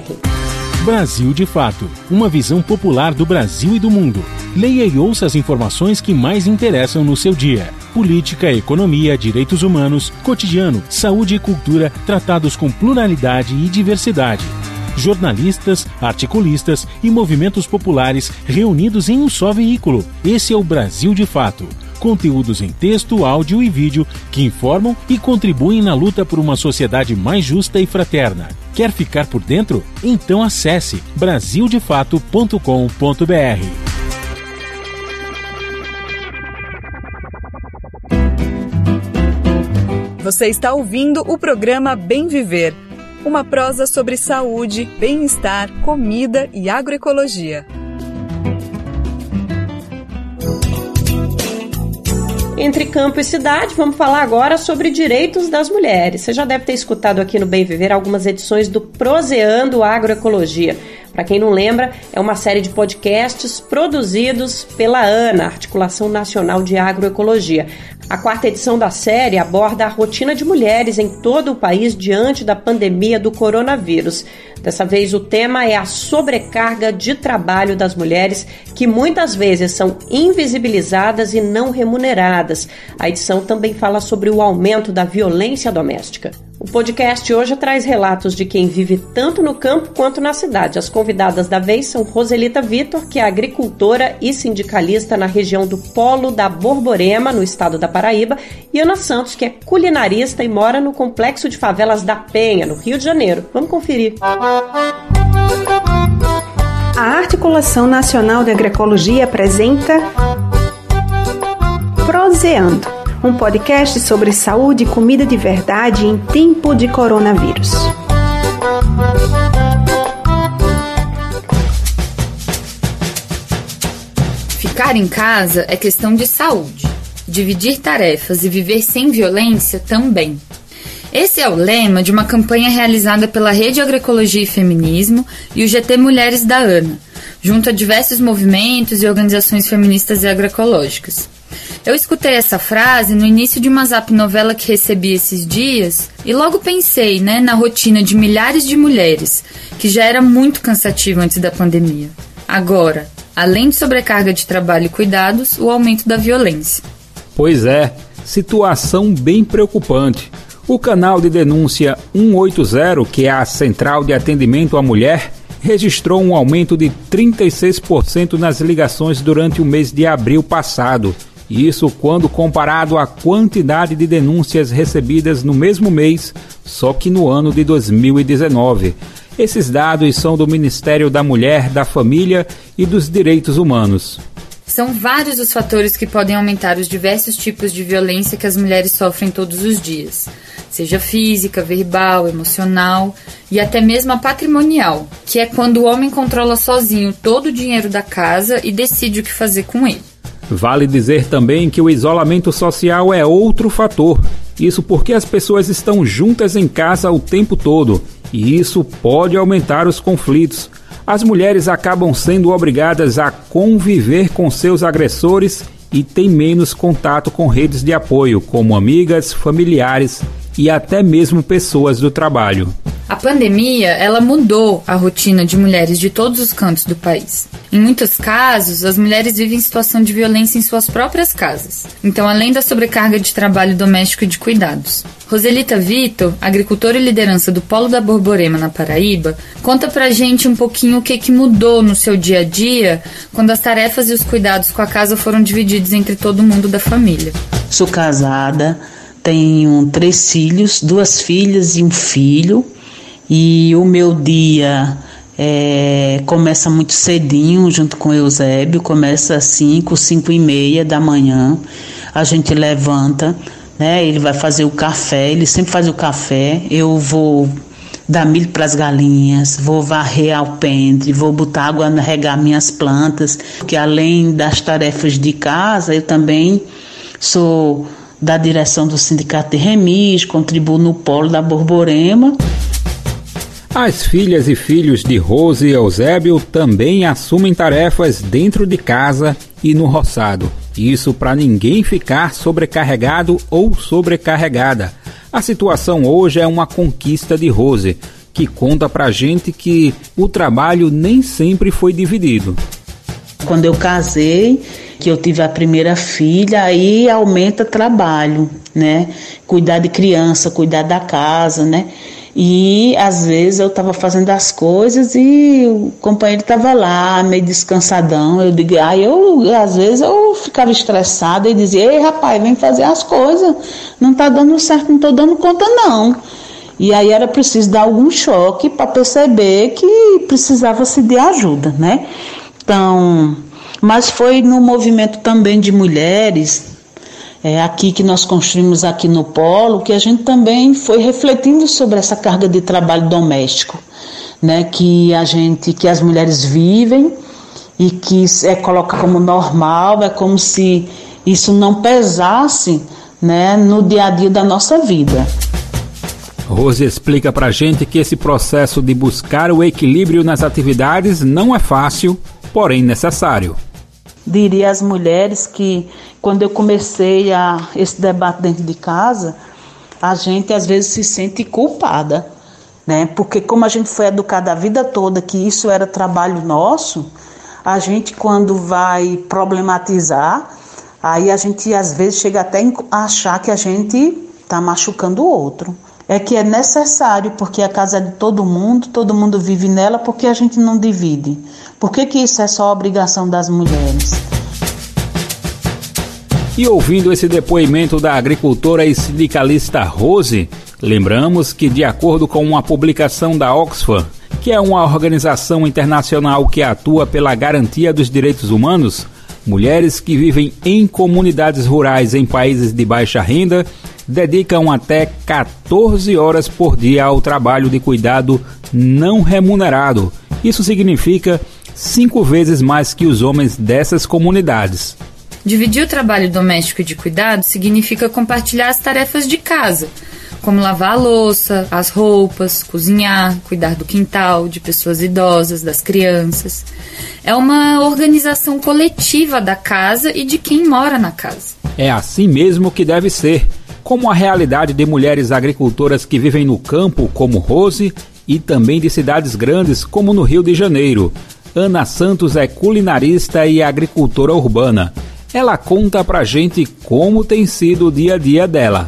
Brasil de Fato, uma visão popular do Brasil e do mundo. Leia e ouça as informações que mais interessam no seu dia. Política, economia, direitos humanos, cotidiano, saúde e cultura, tratados com pluralidade e diversidade. Jornalistas, articulistas e movimentos populares reunidos em um só veículo. Esse é o Brasil de Fato. Conteúdos em texto, áudio e vídeo que informam e contribuem na luta por uma sociedade mais justa e fraterna. Quer ficar por dentro? Então acesse brasil de fato ponto com ponto br. Você está ouvindo o programa Bem Viver, uma prosa sobre saúde, bem-estar, comida e agroecologia. Entre campo e cidade, vamos falar agora sobre direitos das mulheres. Você já deve ter escutado aqui no Bem Viver algumas edições do Proseando Agroecologia. Para quem não lembra, é uma série de podcasts produzidos pela ANA, Articulação Nacional de Agroecologia. A quarta edição da série aborda a rotina de mulheres em todo o país diante da pandemia do coronavírus. Dessa vez o tema é a sobrecarga de trabalho das mulheres, que muitas vezes são invisibilizadas e não remuneradas. A edição também fala sobre o aumento da violência doméstica. O podcast hoje traz relatos de quem vive tanto no campo quanto na cidade. As convidadas da vez são Roselita Vitor, que é agricultora e sindicalista na região do Polo da Borborema, no estado da Paraíba, e Ana Santos, que é culinarista e mora no Complexo de Favelas da Penha, no Rio de Janeiro. Vamos conferir. A Articulação Nacional de Agroecologia apresenta Proseando, um podcast sobre saúde e comida de verdade em tempo de coronavírus. Ficar em casa é questão de saúde. Dividir tarefas e viver sem violência também. Esse é o lema de uma campanha realizada pela Rede Agroecologia e Feminismo e o G T Mulheres da ANA. junto a diversos movimentos e organizações feministas e agroecológicas. Eu escutei essa frase no início de uma zap novela que recebi esses dias e logo pensei, né, na rotina de milhares de mulheres, que já era muito cansativa antes da pandemia. Agora, além de sobrecarga de trabalho e cuidados, o aumento da violência. Pois é, situação bem preocupante. O canal de denúncia cento e oitenta, que é a Central de Atendimento à Mulher, registrou um aumento de trinta e seis por cento nas ligações durante o mês de abril passado. Isso quando comparado à quantidade de denúncias recebidas no mesmo mês, só que no ano de dois mil e dezenove. Esses dados são do Ministério da Mulher, da Família e dos Direitos Humanos. São vários os fatores que podem aumentar os diversos tipos de violência que as mulheres sofrem todos os dias, seja física, verbal, emocional e até mesmo a patrimonial, que é quando o homem controla sozinho todo o dinheiro da casa e decide o que fazer com ele. Vale dizer também que o isolamento social é outro fator. Isso porque as pessoas estão juntas em casa o tempo todo, e isso pode aumentar os conflitos. As mulheres acabam sendo obrigadas a conviver com seus agressores e têm menos contato com redes de apoio, como amigas, familiares e até mesmo pessoas do trabalho. A pandemia, ela mudou a rotina de mulheres de todos os cantos do país. Em muitos casos, as mulheres vivem situação de violência em suas próprias casas. Então, além da sobrecarga de trabalho doméstico e de cuidados. Roselita Vitor, agricultora e liderança do Polo da Borborema, na Paraíba, conta pra gente um pouquinho o que, que mudou no seu dia a dia quando as tarefas e os cuidados com a casa foram divididos entre todo mundo da família. Sou casada, tenho três filhos, duas filhas e um filho. E o meu dia é, começa muito cedinho, junto com o Eusébio, começa às cinco, cinco e meia da manhã. A gente levanta, né? Ele vai fazer o café, ele sempre faz o café. Eu vou dar milho para as galinhas, vou varrer alpendre, vou botar água, regar minhas plantas. Porque além das tarefas de casa, eu também sou da direção do Sindicato de Remis, contribuo no Polo da Borborema. As filhas e filhos de Rose e Eusébio também assumem tarefas dentro de casa e no roçado. Isso para ninguém ficar sobrecarregado ou sobrecarregada. A situação hoje é uma conquista de Rose, que conta pra gente que o trabalho nem sempre foi dividido. Quando eu casei, que eu tive a primeira filha, aí aumenta trabalho, né? Cuidar de criança, cuidar da casa, né? E às vezes eu estava fazendo as coisas e o companheiro estava lá, meio descansadão. Eu digo, aí eu, às vezes eu ficava estressada e dizia, ei rapaz, vem fazer as coisas, não está dando certo, não estou dando conta não. E aí era preciso dar algum choque para perceber que precisava-se de ajuda, né? Então, mas foi no movimento também de mulheres, É aqui que nós construímos aqui no Polo, que a gente também foi refletindo sobre essa carga de trabalho doméstico, né, que a gente, que as mulheres vivem e que é colocar como normal, é como se isso não pesasse, né, no dia a dia da nossa vida. Rose explica pra gente que esse processo de buscar o equilíbrio nas atividades não é fácil, porém necessário. Diria às mulheres que quando eu comecei a, esse debate dentro de casa, a gente às vezes se sente culpada, né? Porque como a gente foi educada a vida toda que isso era trabalho nosso, a gente quando vai problematizar, aí a gente às vezes chega até a achar que a gente está machucando o outro. É que é necessário, porque a casa é de todo mundo, todo mundo vive nela, porque a gente não divide. Por que que isso é só obrigação das mulheres? E ouvindo esse depoimento da agricultora e sindicalista Rose, lembramos que, de acordo com uma publicação da Oxfam, que é uma organização internacional que atua pela garantia dos direitos humanos, mulheres que vivem em comunidades rurais em países de baixa renda dedicam até quatorze horas por dia ao trabalho de cuidado não remunerado. Isso significa cinco vezes mais que os homens dessas comunidades. Dividir o trabalho doméstico e de cuidado significa compartilhar as tarefas de casa, como lavar a louça, as roupas, cozinhar, cuidar do quintal, de pessoas idosas, das crianças. É uma organização coletiva da casa e de quem mora na casa. É assim mesmo que deve ser, como a realidade de mulheres agricultoras que vivem no campo, como Rose, e também de cidades grandes, como no Rio de Janeiro. Ana Santos é culinarista e agricultora urbana. Ela conta pra gente como tem sido o dia a dia dela.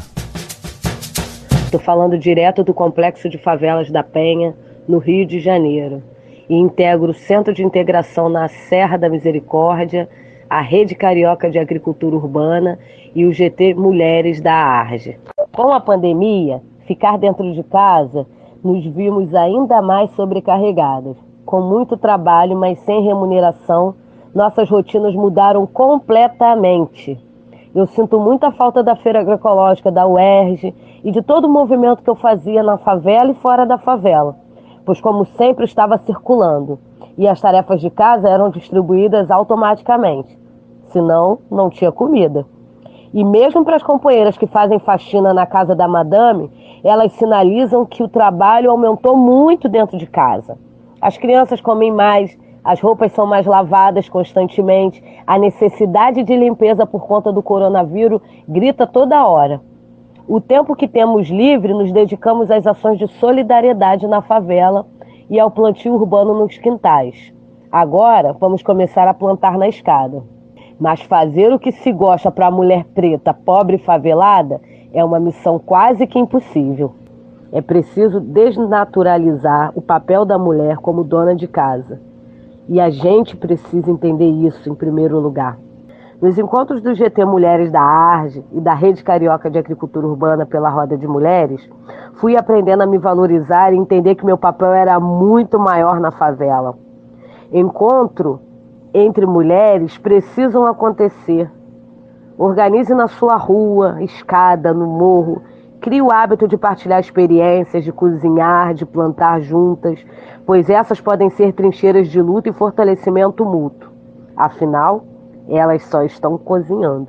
Estou falando direto do Complexo de Favelas da Penha, no Rio de Janeiro. E integro o Centro de Integração na Serra da Misericórdia, a Rede Carioca de Agricultura Urbana e o G T Mulheres da ARGE. Com a pandemia, ficar dentro de casa, nos vimos ainda mais sobrecarregadas. Com muito trabalho, mas sem remuneração, nossas rotinas mudaram completamente. Eu sinto muita falta da feira agroecológica da U E R J e de todo o movimento que eu fazia na favela e fora da favela, pois como sempre estava circulando e as tarefas de casa eram distribuídas automaticamente, senão não tinha comida. E mesmo para as companheiras que fazem faxina na casa da madame, elas sinalizam que o trabalho aumentou muito dentro de casa. As crianças comem mais, as roupas são mais lavadas constantemente, a necessidade de limpeza por conta do coronavírus grita toda hora. O tempo que temos livre nos dedicamos às ações de solidariedade na favela e ao plantio urbano nos quintais. Agora vamos começar a plantar na escada. Mas fazer o que se gosta para a mulher preta, pobre e favelada é uma missão quase que impossível. É preciso desnaturalizar o papel da mulher como dona de casa. E a gente precisa entender isso em primeiro lugar. Nos encontros do G T Mulheres da ARGE e da Rede Carioca de Agricultura Urbana pela Roda de Mulheres, fui aprendendo a me valorizar e entender que meu papel era muito maior na favela. Encontro entre mulheres precisam acontecer. Organize na sua rua, escada, no morro. Crie o hábito de partilhar experiências, de cozinhar, de plantar juntas, pois essas podem ser trincheiras de luta e fortalecimento mútuo. Afinal, elas só estão cozinhando.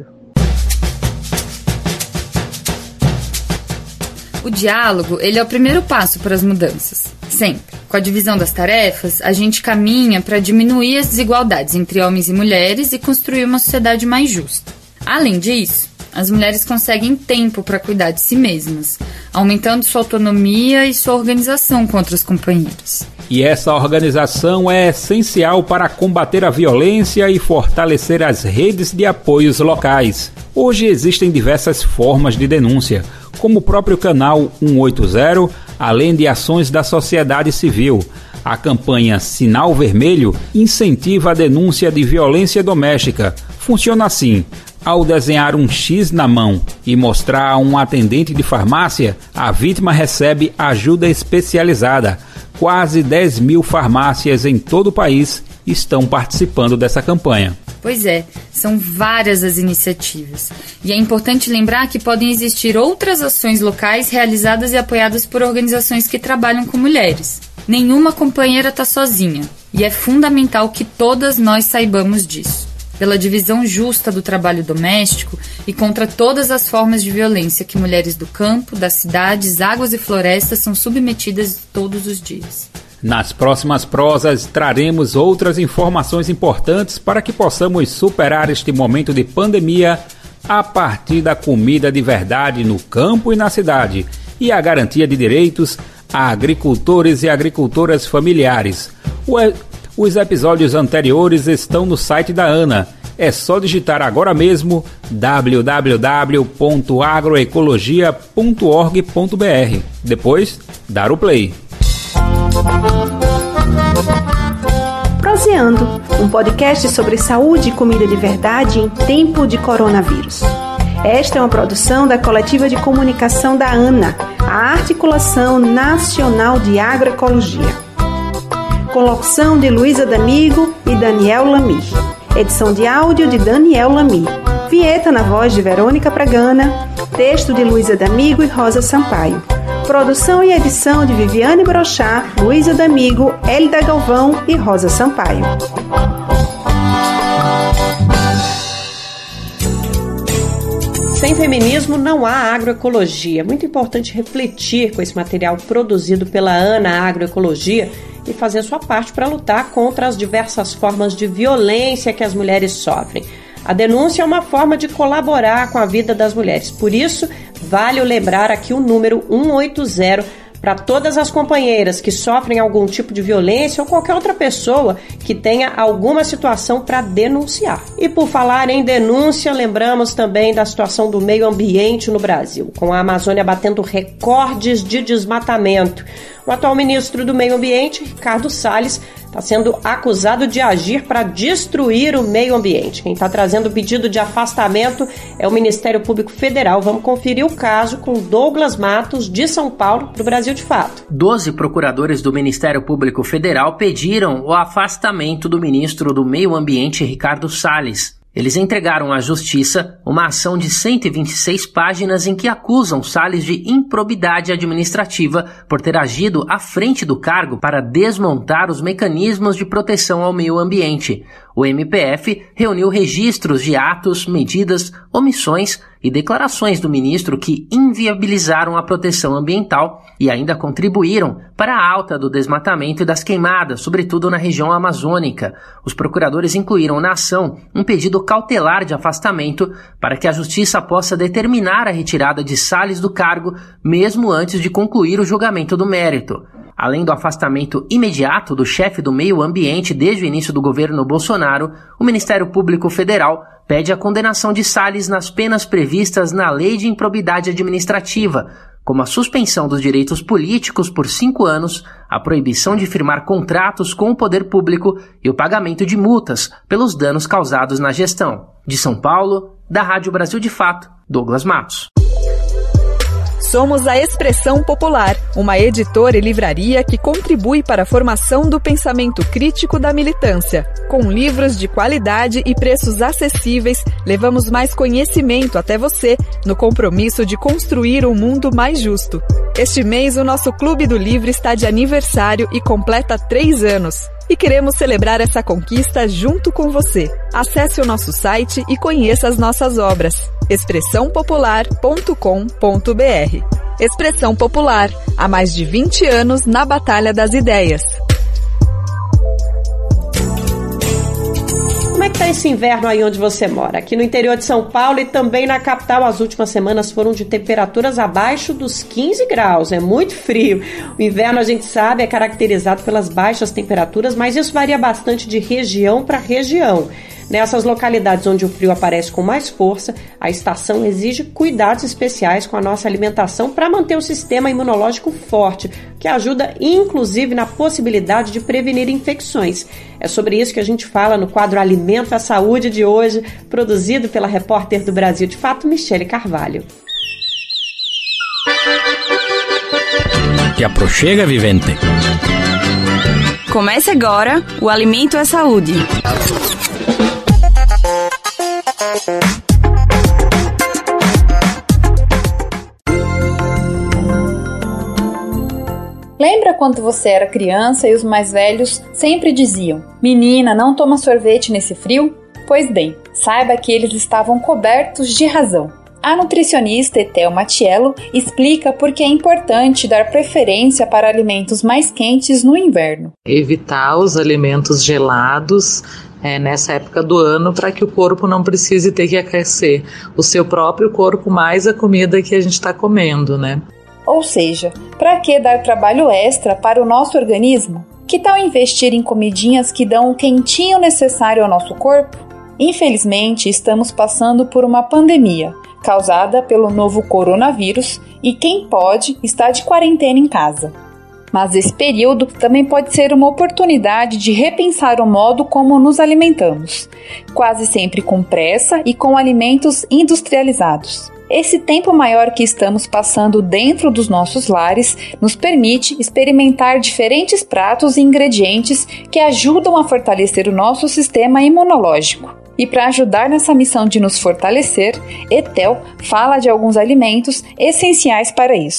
O diálogo, ele é o primeiro passo para as mudanças. Sempre. Com a divisão das tarefas, a gente caminha para diminuir as desigualdades entre homens e mulheres e construir uma sociedade mais justa. Além disso, as mulheres conseguem tempo para cuidar de si mesmas, aumentando sua autonomia e sua organização com outros companheiros. E essa organização é essencial para combater a violência e fortalecer as redes de apoios locais. Hoje existem diversas formas de denúncia, como o próprio canal cento e oitenta, além de ações da sociedade civil. A campanha Sinal Vermelho incentiva a denúncia de violência doméstica. Funciona assim: ao desenhar um X na mão e mostrar a um atendente de farmácia, a vítima recebe ajuda especializada. Quase dez mil farmácias em todo o país estão participando dessa campanha. Pois é, são várias as iniciativas. E é importante lembrar que podem existir outras ações locais realizadas e apoiadas por organizações que trabalham com mulheres. Nenhuma companheira está sozinha, e é fundamental que todas nós saibamos disso. Pela divisão justa do trabalho doméstico e contra todas as formas de violência que mulheres do campo, das cidades, águas e florestas são submetidas todos os dias. Nas próximas prosas, traremos outras informações importantes para que possamos superar este momento de pandemia a partir da comida de verdade no campo e na cidade e a garantia de direitos a agricultores e agricultoras familiares. Os episódios anteriores estão no site da Ana. É só digitar agora mesmo w w w ponto agroecologia ponto org ponto b r. Depois, dar o play. Proseando, um podcast sobre saúde e comida de verdade em tempo de coronavírus. Esta é uma produção da Coletiva de Comunicação da ANA, a Articulação Nacional de Agroecologia. Com locução de Luísa D'Amigo e Daniel Lamy. Edição de áudio de Daniel Lamy. Vinheta na voz de Verônica Pragana. Texto de Luísa D'Amigo e Rosa Sampaio. Produção e edição de Viviane Brochá, Luísa D'Amigo, Hélida Galvão e Rosa Sampaio. Sem feminismo não há agroecologia. É muito importante refletir com esse material produzido pela ANA Agroecologia e fazer a sua parte para lutar contra as diversas formas de violência que as mulheres sofrem. A denúncia é uma forma de colaborar com a vida das mulheres. Por isso, vale lembrar aqui o número um oito zero para todas as companheiras que sofrem algum tipo de violência ou qualquer outra pessoa que tenha alguma situação para denunciar. E por falar em denúncia, lembramos também da situação do meio ambiente no Brasil, com a Amazônia batendo recordes de desmatamento. O atual ministro do Meio Ambiente, Ricardo Salles, está sendo acusado de agir para destruir o meio ambiente. Quem está trazendo o pedido de afastamento é o Ministério Público Federal. Vamos conferir o caso com Douglas Matos, de São Paulo, para o Brasil de Fato. Doze procuradores do Ministério Público Federal pediram o afastamento do ministro do Meio Ambiente, Ricardo Salles. Eles entregaram à Justiça uma ação de cento e vinte e seis páginas em que acusam Salles de improbidade administrativa por ter agido à frente do cargo para desmontar os mecanismos de proteção ao meio ambiente. O M P F reuniu registros de atos, medidas, omissões e declarações do ministro que inviabilizaram a proteção ambiental e ainda contribuíram para a alta do desmatamento e das queimadas, sobretudo na região amazônica. Os procuradores incluíram na ação um pedido cautelar de afastamento para que a Justiça possa determinar a retirada de Salles do cargo, mesmo antes de concluir o julgamento do mérito. Além do afastamento imediato do chefe do meio ambiente desde o início do governo Bolsonaro, o Ministério Público Federal pede a condenação de Salles nas penas previstas na Lei de Improbidade Administrativa, como a suspensão dos direitos políticos por cinco anos, a proibição de firmar contratos com o poder público e o pagamento de multas pelos danos causados na gestão. De São Paulo, da Rádio Brasil de Fato, Douglas Matos. Somos a Expressão Popular, uma editora e livraria que contribui para a formação do pensamento crítico da militância. Com livros de qualidade e preços acessíveis, levamos mais conhecimento até você, no compromisso de construir um mundo mais justo. Este mês, o nosso Clube do Livro está de aniversário e completa três anos. E queremos celebrar essa conquista junto com você. Acesse o nosso site e conheça as nossas obras. expressão popular ponto com ponto b r. Expressão Popular, há mais de vinte anos na Batalha das Ideias. Como é que tá esse inverno aí onde você mora? Aqui no interior de São Paulo e também na capital, as últimas semanas foram de temperaturas abaixo dos quinze graus. É muito frio. O inverno, a gente sabe, é caracterizado pelas baixas temperaturas, mas isso varia bastante de região para região. Nessas localidades onde o frio aparece com mais força, a estação exige cuidados especiais com a nossa alimentação para manter o sistema imunológico forte, que ajuda inclusive na possibilidade de prevenir infecções. É sobre isso que a gente fala no quadro Alimento à Saúde de hoje, produzido pela repórter do Brasil de Fato, Michele Carvalho. Te aproxega, vivente. Comece agora o Alimento à Saúde. Lembra quando você era criança e os mais velhos sempre diziam: menina, não toma sorvete nesse frio? Pois bem, saiba que eles estavam cobertos de razão. A nutricionista Etel Matiello explica por que é importante dar preferência para alimentos mais quentes no inverno. Evitar os alimentos gelados É, nessa época do ano, para que o corpo não precise ter que aquecer o seu próprio corpo mais a comida que a gente está comendo, né? Ou seja, para que dar trabalho extra para o nosso organismo? Que tal investir em comidinhas que dão o quentinho necessário ao nosso corpo? Infelizmente, estamos passando por uma pandemia causada pelo novo coronavírus e quem pode está de quarentena em casa. Mas esse período também pode ser uma oportunidade de repensar o modo como nos alimentamos, quase sempre com pressa e com alimentos industrializados. Esse tempo maior que estamos passando dentro dos nossos lares nos permite experimentar diferentes pratos e ingredientes que ajudam a fortalecer o nosso sistema imunológico. E para ajudar nessa missão de nos fortalecer, Etel fala de alguns alimentos essenciais para isso.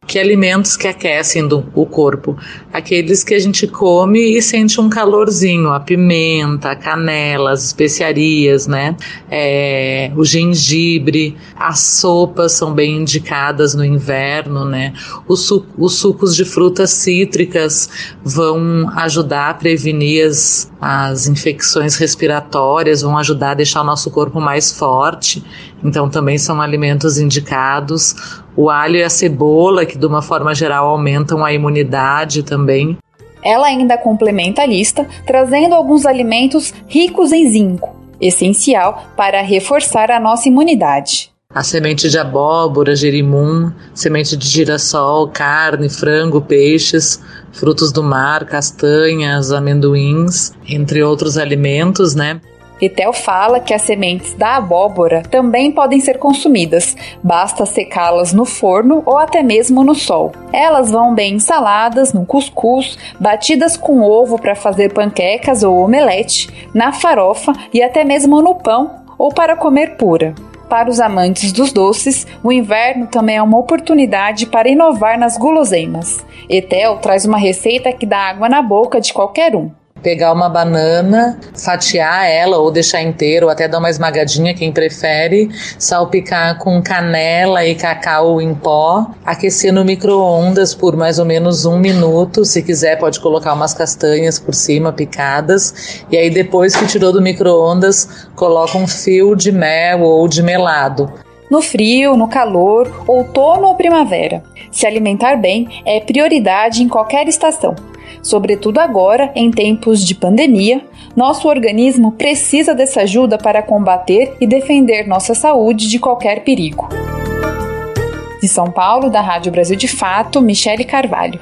Que alimentos que aquecem do, o corpo? Aqueles que a gente come e sente um calorzinho, a pimenta, a canela, as especiarias, né? É, o gengibre, as sopas são bem indicadas no inverno, né? Os, su- os sucos de frutas cítricas vão ajudar a prevenir as, as infecções respiratórias, vão ajudar a deixar o nosso corpo mais forte, então também são alimentos indicados. O alho e a cebola, que de uma forma geral aumentam a imunidade também. Ela ainda complementa a lista, trazendo alguns alimentos ricos em zinco, essencial para reforçar a nossa imunidade. A semente de abóbora, jerimum, semente de girassol, carne, frango, peixes, frutos do mar, castanhas, amendoins, entre outros alimentos, né? Etel fala que as sementes da abóbora também podem ser consumidas, basta secá-las no forno ou até mesmo no sol. Elas vão bem ensaladas, no cuscuz, batidas com ovo para fazer panquecas ou omelete, na farofa e até mesmo no pão ou para comer pura. Para os amantes dos doces, o inverno também é uma oportunidade para inovar nas guloseimas. Etel traz uma receita que dá água na boca de qualquer um. Pegar uma banana, fatiar ela ou deixar inteira ou até dar uma esmagadinha, quem prefere, salpicar com canela e cacau em pó, aquecer no micro-ondas por mais ou menos um minuto, se quiser pode colocar umas castanhas por cima picadas, e aí depois que tirou do micro-ondas, coloca um fio de mel ou de melado. No frio, no calor, outono ou primavera. Se alimentar bem é prioridade em qualquer estação. Sobretudo agora, em tempos de pandemia, nosso organismo precisa dessa ajuda para combater e defender nossa saúde de qualquer perigo. De São Paulo, da Rádio Brasil de Fato, Michele Carvalho.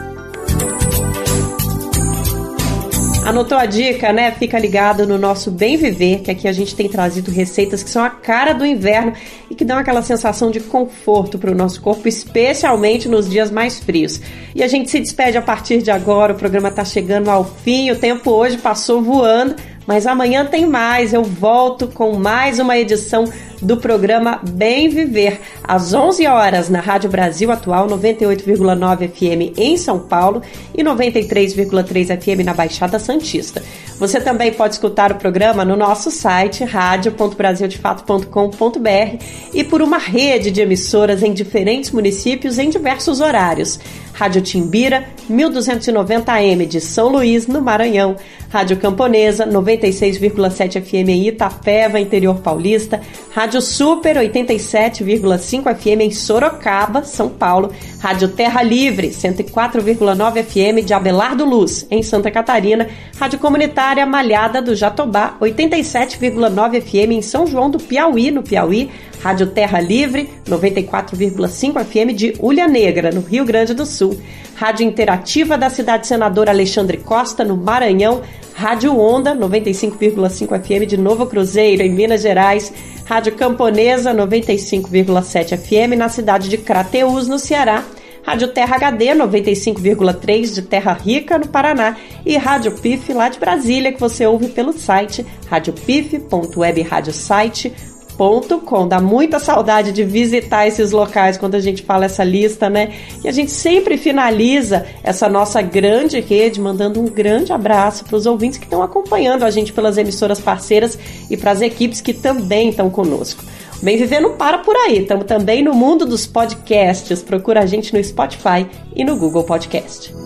Anotou a dica, né? Fica ligado no nosso Bem Viver, que aqui a gente tem trazido receitas que são a cara do inverno e que dão aquela sensação de conforto para o nosso corpo, especialmente nos dias mais frios. E a gente se despede a partir de agora, o programa está chegando ao fim, o tempo hoje passou voando, mas amanhã tem mais, eu volto com mais uma edição do programa Bem Viver, às onze horas na Rádio Brasil Atual, noventa e oito vírgula nove F M em São Paulo e noventa e três vírgula três F M na Baixada Santista. Você também pode escutar o programa no nosso site, rádio ponto brasil de fato ponto com ponto b r, e por uma rede de emissoras em diferentes municípios em diversos horários. Rádio Timbira, mil duzentos e noventa A M de São Luís, no Maranhão. Rádio Camponesa, noventa e seis vírgula sete F M em Itapeva, interior paulista. Rádio Super, oitenta e sete vírgula cinco F M em Sorocaba, São Paulo. Rádio Terra Livre, cento e quatro vírgula nove F M de Abelardo Luz, em Santa Catarina. Rádio Comunitária Malhada do Jatobá, oitenta e sete vírgula nove F M em São João do Piauí, no Piauí. Rádio Terra Livre, noventa e quatro vírgula cinco F M de Ulha Negra, no Rio Grande do Sul. Rádio Interativa da cidade Senador Alexandre Costa, no Maranhão. Rádio Onda, noventa e cinco vírgula cinco F M de Novo Cruzeiro, em Minas Gerais. Rádio Camponesa, noventa e cinco vírgula sete F M na cidade de Crateús, no Ceará. Rádio Terra H D, noventa e cinco vírgula três de Terra Rica, no Paraná. E Rádio P I F, lá de Brasília, que você ouve pelo site rádio p i f ponto web radio site ponto com. Dá muita saudade de visitar esses locais quando a gente fala essa lista, né? E a gente sempre finaliza essa nossa grande rede mandando um grande abraço para os ouvintes que estão acompanhando a gente pelas emissoras parceiras e para as equipes que também estão conosco. O Bem Viver não para por aí, estamos também no mundo dos podcasts. Procura a gente no Spotify e no Google Podcast.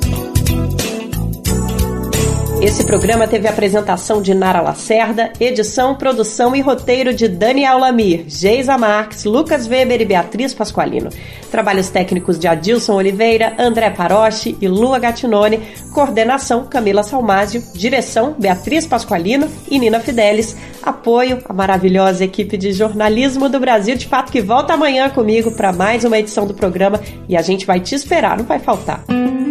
Esse programa teve a apresentação de Nara Lacerda, edição, produção e roteiro de Daniel Lamir, Geisa Marques, Lucas Weber e Beatriz Pasqualino. Trabalhos técnicos de Adilson Oliveira, André Paroche e Lua Gattinone. Coordenação, Camila Salmásio. Direção, Beatriz Pasqualino e Nina Fidelis. Apoio, a maravilhosa equipe de jornalismo do Brasil de Fato, que volta amanhã comigo para mais uma edição do programa e a gente vai te esperar, não vai faltar.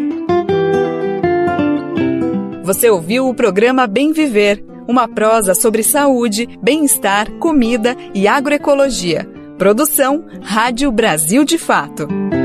Você ouviu o programa Bem Viver, uma prosa sobre saúde, bem-estar, comida e agroecologia. Produção Rádio Brasil de Fato.